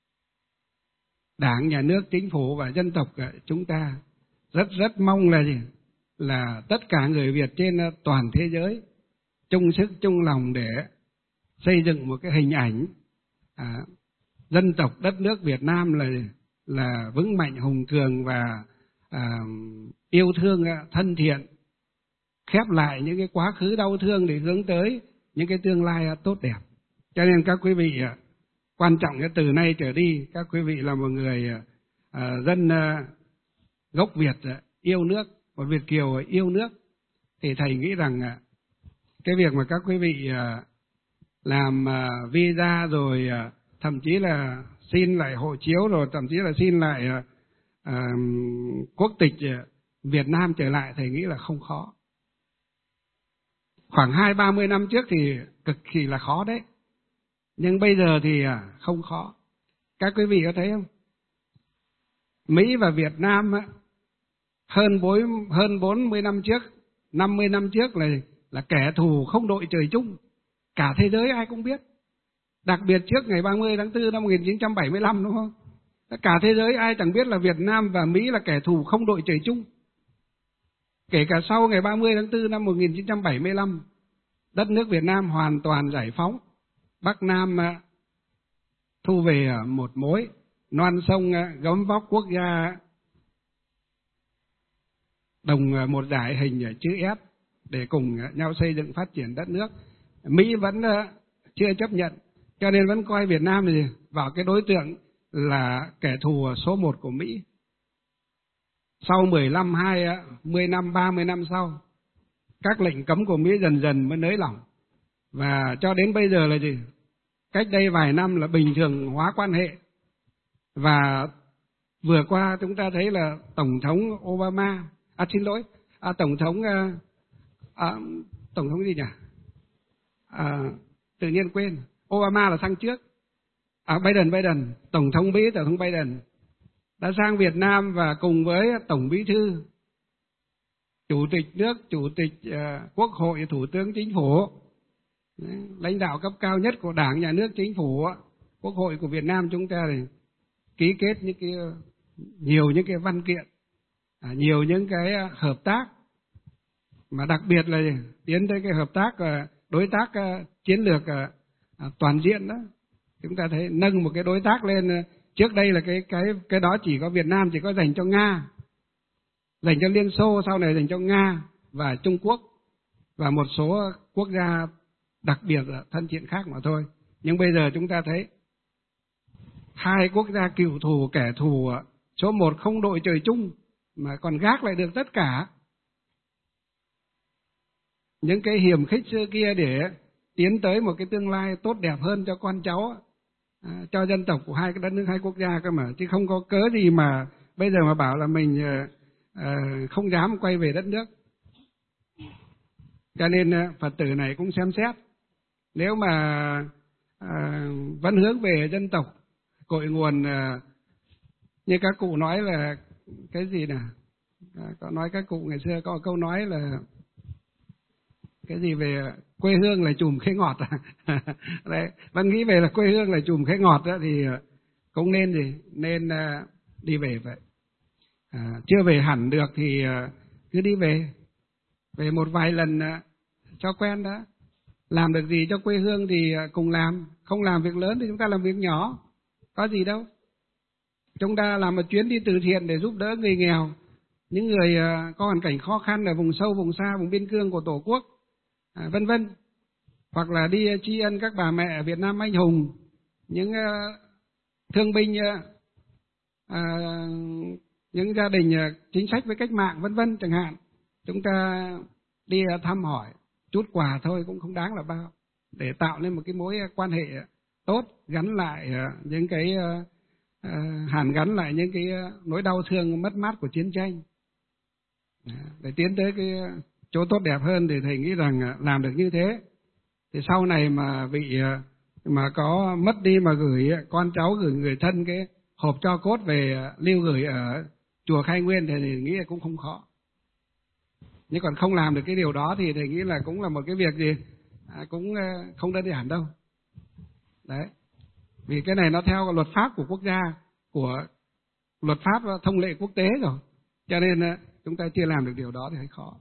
S1: Đảng, Nhà nước, Chính phủ và dân tộc uh, chúng ta rất rất mong là gì? Là tất cả người Việt trên uh, toàn thế giới chung sức chung lòng để xây dựng một cái hình ảnh à, dân tộc đất nước Việt Nam là là vững mạnh, hùng cường và à, yêu thương, thân thiện, khép lại những cái quá khứ đau thương để hướng tới những cái tương lai tốt đẹp. Cho nên các quý vị, quan trọng cái từ nay trở đi, các quý vị là một người à, dân à, gốc Việt yêu nước, một Việt kiều yêu nước, thì thầy nghĩ rằng à, cái việc mà các quý vị à, làm à, visa rồi à, thậm chí là xin lại hộ chiếu, rồi thậm chí là xin lại à, à, quốc tịch Việt Nam trở lại thầy nghĩ là không khó. Khoảng hai ba mươi năm trước thì cực kỳ là khó đấy, nhưng bây giờ thì không khó. Các quý vị có thấy không? Mỹ và Việt Nam hơn bốn hơn bốn mươi năm trước, năm mươi năm trước là là kẻ thù không đội trời chung, cả thế giới ai cũng biết. Đặc biệt trước ngày ba mươi tháng tư năm một nghìn chín trăm bảy mươi lăm, đúng không? Cả thế giới ai chẳng biết là Việt Nam và Mỹ là kẻ thù không đội trời chung. Kể cả sau ngày ba mươi tháng tư năm một nghìn chín trăm bảy mươi lăm, đất nước Việt Nam hoàn toàn giải phóng, Bắc Nam thu về một mối, non sông gấm vóc quốc gia đồng một dải hình chữ S để cùng nhau xây dựng phát triển đất nước. Mỹ vẫn chưa chấp nhận, cho nên vẫn coi Việt Nam thì vào cái đối tượng là kẻ thù số một của Mỹ. Sau mười lăm, hai mươi năm, ba mươi năm sau, các lệnh cấm của Mỹ dần dần mới nới lỏng. Và cho đến bây giờ là gì? Cách đây vài năm là bình thường hóa quan hệ. Và vừa qua chúng ta thấy là Tổng thống Obama, à xin lỗi, à, Tổng thống, à, à, Tổng thống gì nhỉ? À, tự nhiên quên, Obama là sang trước. À, Biden, Biden, Tổng thống Mỹ, Tổng thống Biden đã sang Việt Nam và cùng với Tổng Bí thư, Chủ tịch nước, Chủ tịch uh, Quốc hội, Thủ tướng Chính phủ, lãnh đạo cấp cao nhất của Đảng, Nhà nước, Chính phủ, Quốc hội của Việt Nam chúng ta thì ký kết những cái nhiều những cái văn kiện, à, nhiều những cái hợp tác, mà đặc biệt là tiến tới cái hợp tác đối tác chiến lược toàn diện đó. Chúng ta thấy nâng một cái đối tác lên, trước đây là cái cái cái đó chỉ có Việt Nam chỉ có dành cho Nga, dành cho Liên Xô, sau này dành cho Nga và Trung Quốc và một số quốc gia đặc biệt là thân thiện khác mà thôi. Nhưng bây giờ chúng ta thấy hai quốc gia cựu thù, kẻ thù số một không đội trời chung mà còn gác lại được tất cả những cái hiềm khích xưa kia để tiến tới một cái tương lai tốt đẹp hơn cho con cháu, à, cho dân tộc của hai cái đất nước, hai quốc gia cơ mà, chứ không có cớ gì mà bây giờ mà bảo là mình à, à, không dám quay về đất nước. Cho nên à, Phật tử này cũng xem xét, nếu mà à, vẫn hướng về dân tộc, cội nguồn, à, như các cụ nói là cái gì nè, à, có nói các cụ ngày xưa có câu nói là cái gì về quê hương là chùm khế ngọt. Đấy, vẫn nghĩ về là quê hương là chùm khế ngọt đó, thì cũng nên gì nên uh, đi về vậy. À, chưa về hẳn được thì uh, cứ đi về, về một vài lần uh, cho quen đó. Làm được gì cho quê hương thì uh, cùng làm, không làm việc lớn thì chúng ta làm việc nhỏ, có gì đâu. Chúng ta làm một chuyến đi từ thiện để giúp đỡ người nghèo, những người uh, có hoàn cảnh khó khăn ở vùng sâu, vùng xa, vùng biên cương của Tổ quốc, À, vân vân, hoặc là đi tri ân các bà mẹ ở Việt Nam anh hùng, những uh, thương binh, uh, uh, những gia đình uh, chính sách với cách mạng, vân vân chẳng hạn. Chúng ta đi uh, thăm hỏi, chút quà thôi cũng không đáng là bao, để tạo nên một cái mối quan hệ tốt, gắn lại uh, những cái uh, uh, hàn gắn lại những cái uh, nỗi đau thương mất mát của chiến tranh, uh, để tiến tới cái uh, chỗ tốt đẹp hơn. Thì thầy nghĩ rằng làm được như thế thì sau này mà bị mà có mất đi mà gửi con cháu, gửi người thân cái hộp tro cốt về lưu gửi ở chùa Khai Nguyên thì thầy nghĩ là cũng không khó. Nhưng còn không làm được cái điều đó thì thầy nghĩ là cũng là một cái việc gì à, cũng không đơn giản đâu. Đấy, vì cái này nó theo luật pháp của quốc gia, của luật pháp thông lệ quốc tế rồi, cho nên chúng ta chưa làm được điều đó thì hơi khó.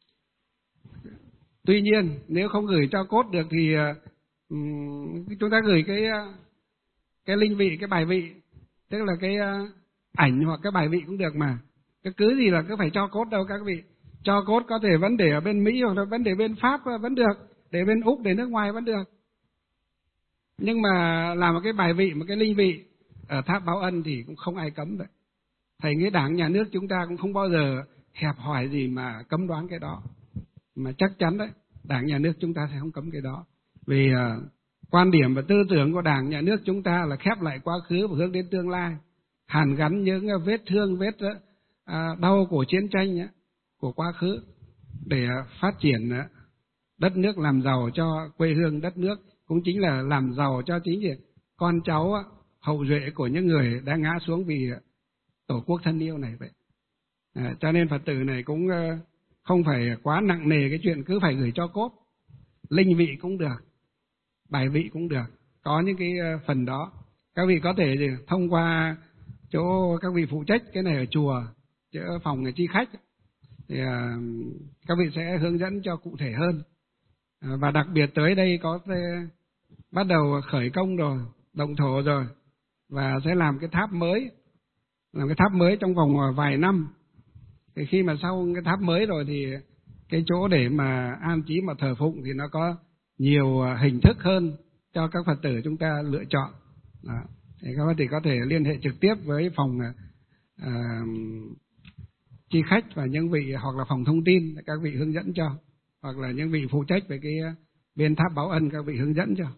S1: Tuy nhiên nếu không gửi cho cốt được thì um, chúng ta gửi cái cái linh vị, cái bài vị, tức là cái uh, ảnh hoặc cái bài vị cũng được mà. Cái cứ gì là cứ phải cho cốt đâu các vị. Cho cốt có thể vẫn để ở bên Mỹ hoặc là vẫn để bên Pháp vẫn được, để bên Úc, để nước ngoài vẫn được. Nhưng mà làm một cái bài vị, một cái linh vị ở tháp báo ân thì cũng không ai cấm vậy. Thầy nghĩ Đảng, Nhà nước chúng ta cũng không bao giờ hẹp hòi gì mà cấm đoán cái đó. Mà chắc chắn đấy, Đảng, Nhà nước chúng ta sẽ không cấm cái đó. Vì uh, quan điểm và tư tưởng của Đảng, Nhà nước chúng ta là khép lại quá khứ và hướng đến tương lai, hàn gắn những vết thương, vết uh, đau của chiến tranh, của quá khứ, để phát triển đất nước, làm giàu cho quê hương đất nước, cũng chính là làm giàu cho chính là con cháu hậu duệ của những người đã ngã xuống vì tổ quốc thân yêu này vậy. À, cho nên Phật tử này cũng không phải quá nặng nề cái chuyện cứ phải gửi cho cốt, linh vị cũng được, bài vị cũng được, có những cái phần đó các vị có thể thông qua chỗ các vị phụ trách cái này ở chùa, chỗ phòng chi khách thì à, các vị sẽ hướng dẫn cho cụ thể hơn. À, và đặc biệt tới đây có thể bắt đầu khởi công rồi, động thổ rồi, và sẽ làm cái tháp mới, làm cái tháp mới trong vòng vài năm. Thì khi mà sau cái tháp mới rồi thì cái chỗ để mà an trí mà thờ phụng thì nó có nhiều hình thức hơn cho các Phật tử chúng ta lựa chọn. Đó. Thì các Phật tử có thể liên hệ trực tiếp với phòng uh, chi khách và những vị, hoặc là phòng thông tin các vị hướng dẫn cho, hoặc là những vị phụ trách về cái bên tháp báo ân các vị hướng dẫn cho.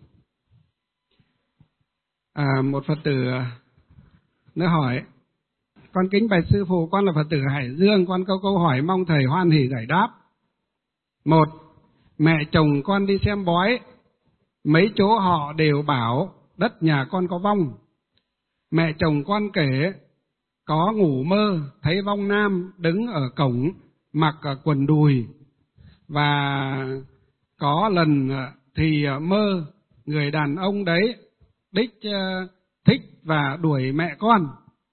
S1: À, một Phật tử nữa hỏi: con kính bạch sư phụ, con là Phật tử Hải Dương, con có câu hỏi mong thầy hoan hỉ giải đáp. Một, mẹ chồng con đi xem bói, mấy chỗ họ đều bảo đất nhà con có vong. Mẹ chồng con kể có ngủ mơ thấy vong nam đứng ở cổng mặc quần đùi, và có lần thì mơ người đàn ông đấy đích thích và đuổi mẹ con.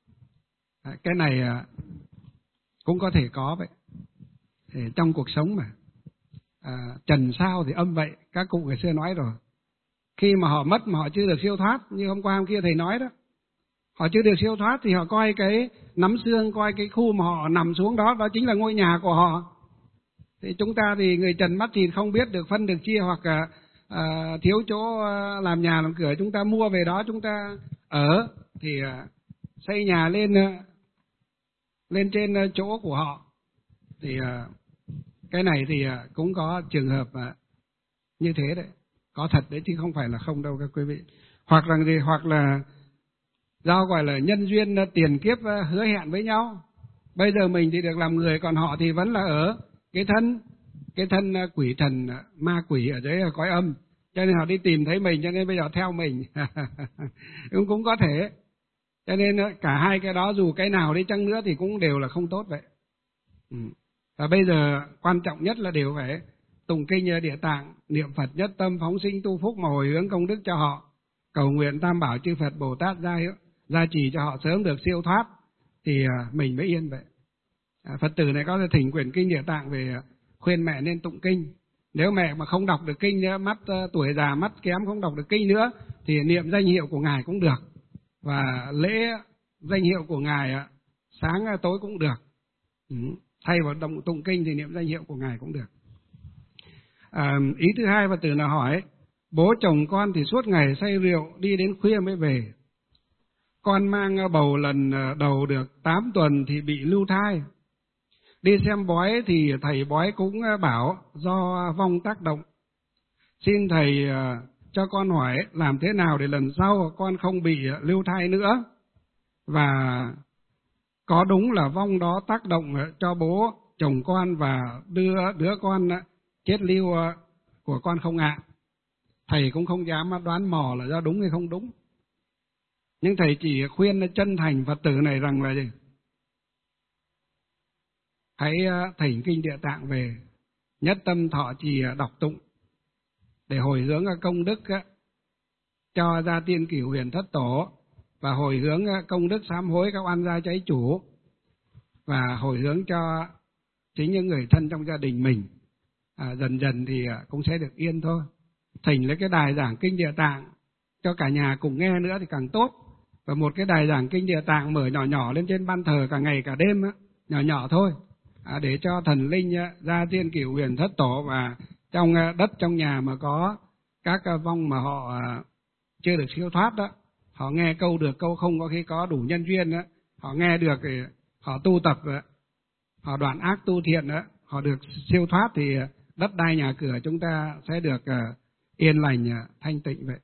S1: Cái này cũng có thể có vậy. Thì trong cuộc sống mà à, trần sao thì âm vậy, các cụ ngày xưa nói rồi. Khi mà họ mất mà họ chưa được siêu thoát, như hôm qua hôm kia thầy nói đó, họ chưa được siêu thoát thì họ coi cái nắm xương, coi cái khu mà họ nằm xuống đó, đó chính là ngôi nhà của họ. Thì chúng ta thì người trần mắt thì không biết được phân được chia, hoặc à, à, thiếu chỗ à, làm nhà làm cửa, chúng ta mua về đó chúng ta ở, thì à, xây nhà lên à, lên trên à, chỗ của họ. Thì à, cái này thì à, cũng có trường hợp à, như thế đấy, có thật đấy chứ không phải là không đâu các quý vị. Hoặc là gì, hoặc là do gọi là nhân duyên tiền kiếp hứa hẹn với nhau. Bây giờ mình thì được làm người, còn họ thì vẫn là ở cái thân cái thân quỷ thần ma quỷ ở dưới cõi âm, cho nên họ đi tìm thấy mình, cho nên bây giờ theo mình. cũng cũng có thể. Cho nên cả hai cái đó dù cái nào đi chăng nữa thì cũng đều là không tốt vậy. Ừ. Và bây giờ quan trọng nhất là đều phải tụng kinh Địa Tạng, niệm Phật nhất tâm, phóng sinh tu phúc mà hồi hướng công đức cho họ, cầu nguyện Tam Bảo chư Phật Bồ Tát gia gia trì cho họ sớm được siêu thoát, thì mình mới yên vậy. À, Phật tử này có thể thỉnh quyển kinh Địa Tạng về khuyên mẹ nên tụng kinh. Nếu mẹ mà không đọc được kinh nữa, mắt tuổi già mắt kém không đọc được kinh nữa, thì niệm danh hiệu của ngài cũng được, và lễ danh hiệu của ngài sáng tối cũng được. Ừ. Thay vào động tụng kinh thì niệm danh hiệu của ngài cũng được. À, ý thứ hai Phật tử là hỏi: bố chồng con thì suốt ngày say rượu, đi đến khuya mới về. Con mang bầu lần đầu được tám tuần thì bị lưu thai. Đi xem bói thì thầy bói cũng bảo do vong tác động. Xin thầy cho con hỏi làm thế nào để lần sau con không bị lưu thai nữa, và có đúng là vong đó tác động cho bố chồng con và đưa đứa con chết lưu của con không ạ? Thầy cũng không dám đoán mò là do đúng hay không đúng, nhưng thầy chỉ khuyên chân thành Phật tử này rằng là gì? Hãy thỉnh kinh Địa Tạng về, nhất tâm thọ trì đọc tụng để hồi hướng công đức cho gia tiên cửu huyền thất tổ, và hồi hướng công đức sám hối các oan gia cháy chủ, và hồi hướng cho chính những người thân trong gia đình mình. À, dần dần thì cũng sẽ được yên thôi. Thỉnh lấy cái đài giảng kinh Địa Tạng cho cả nhà cùng nghe nữa thì càng tốt. Và một cái đài giảng kinh Địa Tạng mở nhỏ nhỏ lên trên ban thờ cả ngày cả đêm, nhỏ nhỏ thôi, à, để cho thần linh gia tiên cửu huyền thất tổ, và trong đất trong nhà mà có các vong mà họ chưa được siêu thoát đó, họ nghe câu được câu không, có khi có đủ nhân duyên đó, họ nghe được thì họ tu tập, họ đoạn ác tu thiện đó, họ được siêu thoát, thì đất đai nhà cửa chúng ta sẽ được yên lành thanh tịnh vậy.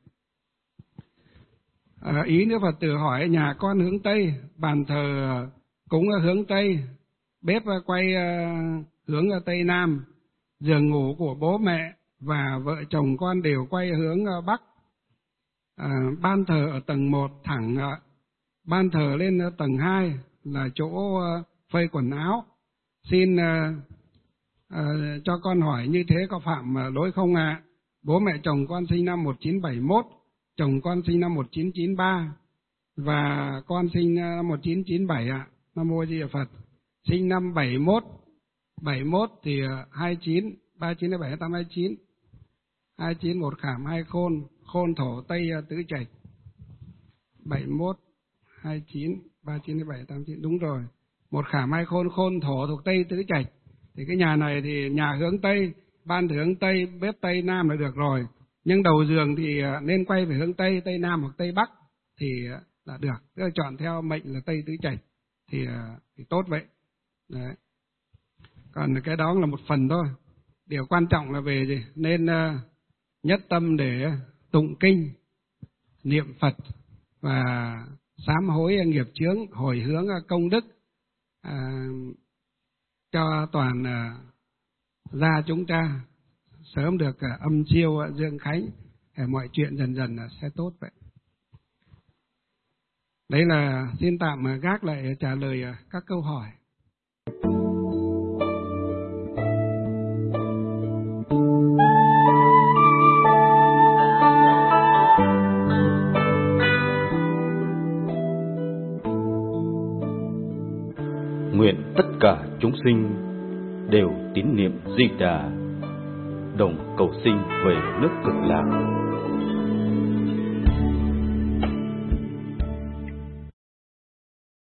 S1: À, ý nữa Phật tử hỏi: nhà con hướng Tây, bàn thờ cũng hướng Tây, bếp quay hướng Tây Nam, giường ngủ của bố mẹ và vợ chồng con đều quay hướng Bắc. À, ban thờ ở tầng một thẳng, ban thờ lên tầng hai là chỗ phơi quần áo. Xin à, à, cho con hỏi như thế có phạm lỗi không ạ? À? Bố mẹ chồng con sinh năm một nghìn chín trăm bảy mươi mốt, chồng con sinh năm một nghìn chín trăm chín mươi ba và con sinh năm một nghìn chín trăm chín mươi bảy ạ. À. Nam mô Di Đà Phật. Sinh năm bảy mươi mốt, bảy mươi mốt thì hai mươi chín, ba mươi chín, hai mươi bảy, hai mươi tám, hai mươi chín. hai mươi chín một khảm hai khôn, khôn thổ Tây tứ trạch. bảy mươi mốt, hai mươi chín, ba mươi chín, hai mươi bảy, hai mươi tám, hai mươi chín, đúng rồi. Một khảm hai khôn, khôn thổ thuộc Tây tứ trạch. Thì cái nhà này thì nhà hướng Tây, ban thì hướng Tây, bếp Tây Nam là được rồi. Nhưng đầu giường thì nên quay về hướng Tây, Tây Nam hoặc Tây Bắc thì là được. Tức là chọn theo mệnh là Tây tứ trạch thì, thì tốt vậy. Đấy. Còn cái đó là một phần thôi. Điều quan trọng là về gì? Nên uh, nhất tâm để tụng kinh, niệm Phật và sám hối nghiệp chướng, hồi hướng công đức uh, cho toàn uh, gia chúng ta sớm được uh, âm siêu uh, dương khánh, để mọi chuyện dần dần uh, sẽ tốt vậy. Đấy là xin tạm uh, gác lại trả lời uh, các câu hỏi.
S2: Nguyện tất cả chúng sinh đều tín niệm Di Đà, đồng cầu sinh về nước Cực Lạc.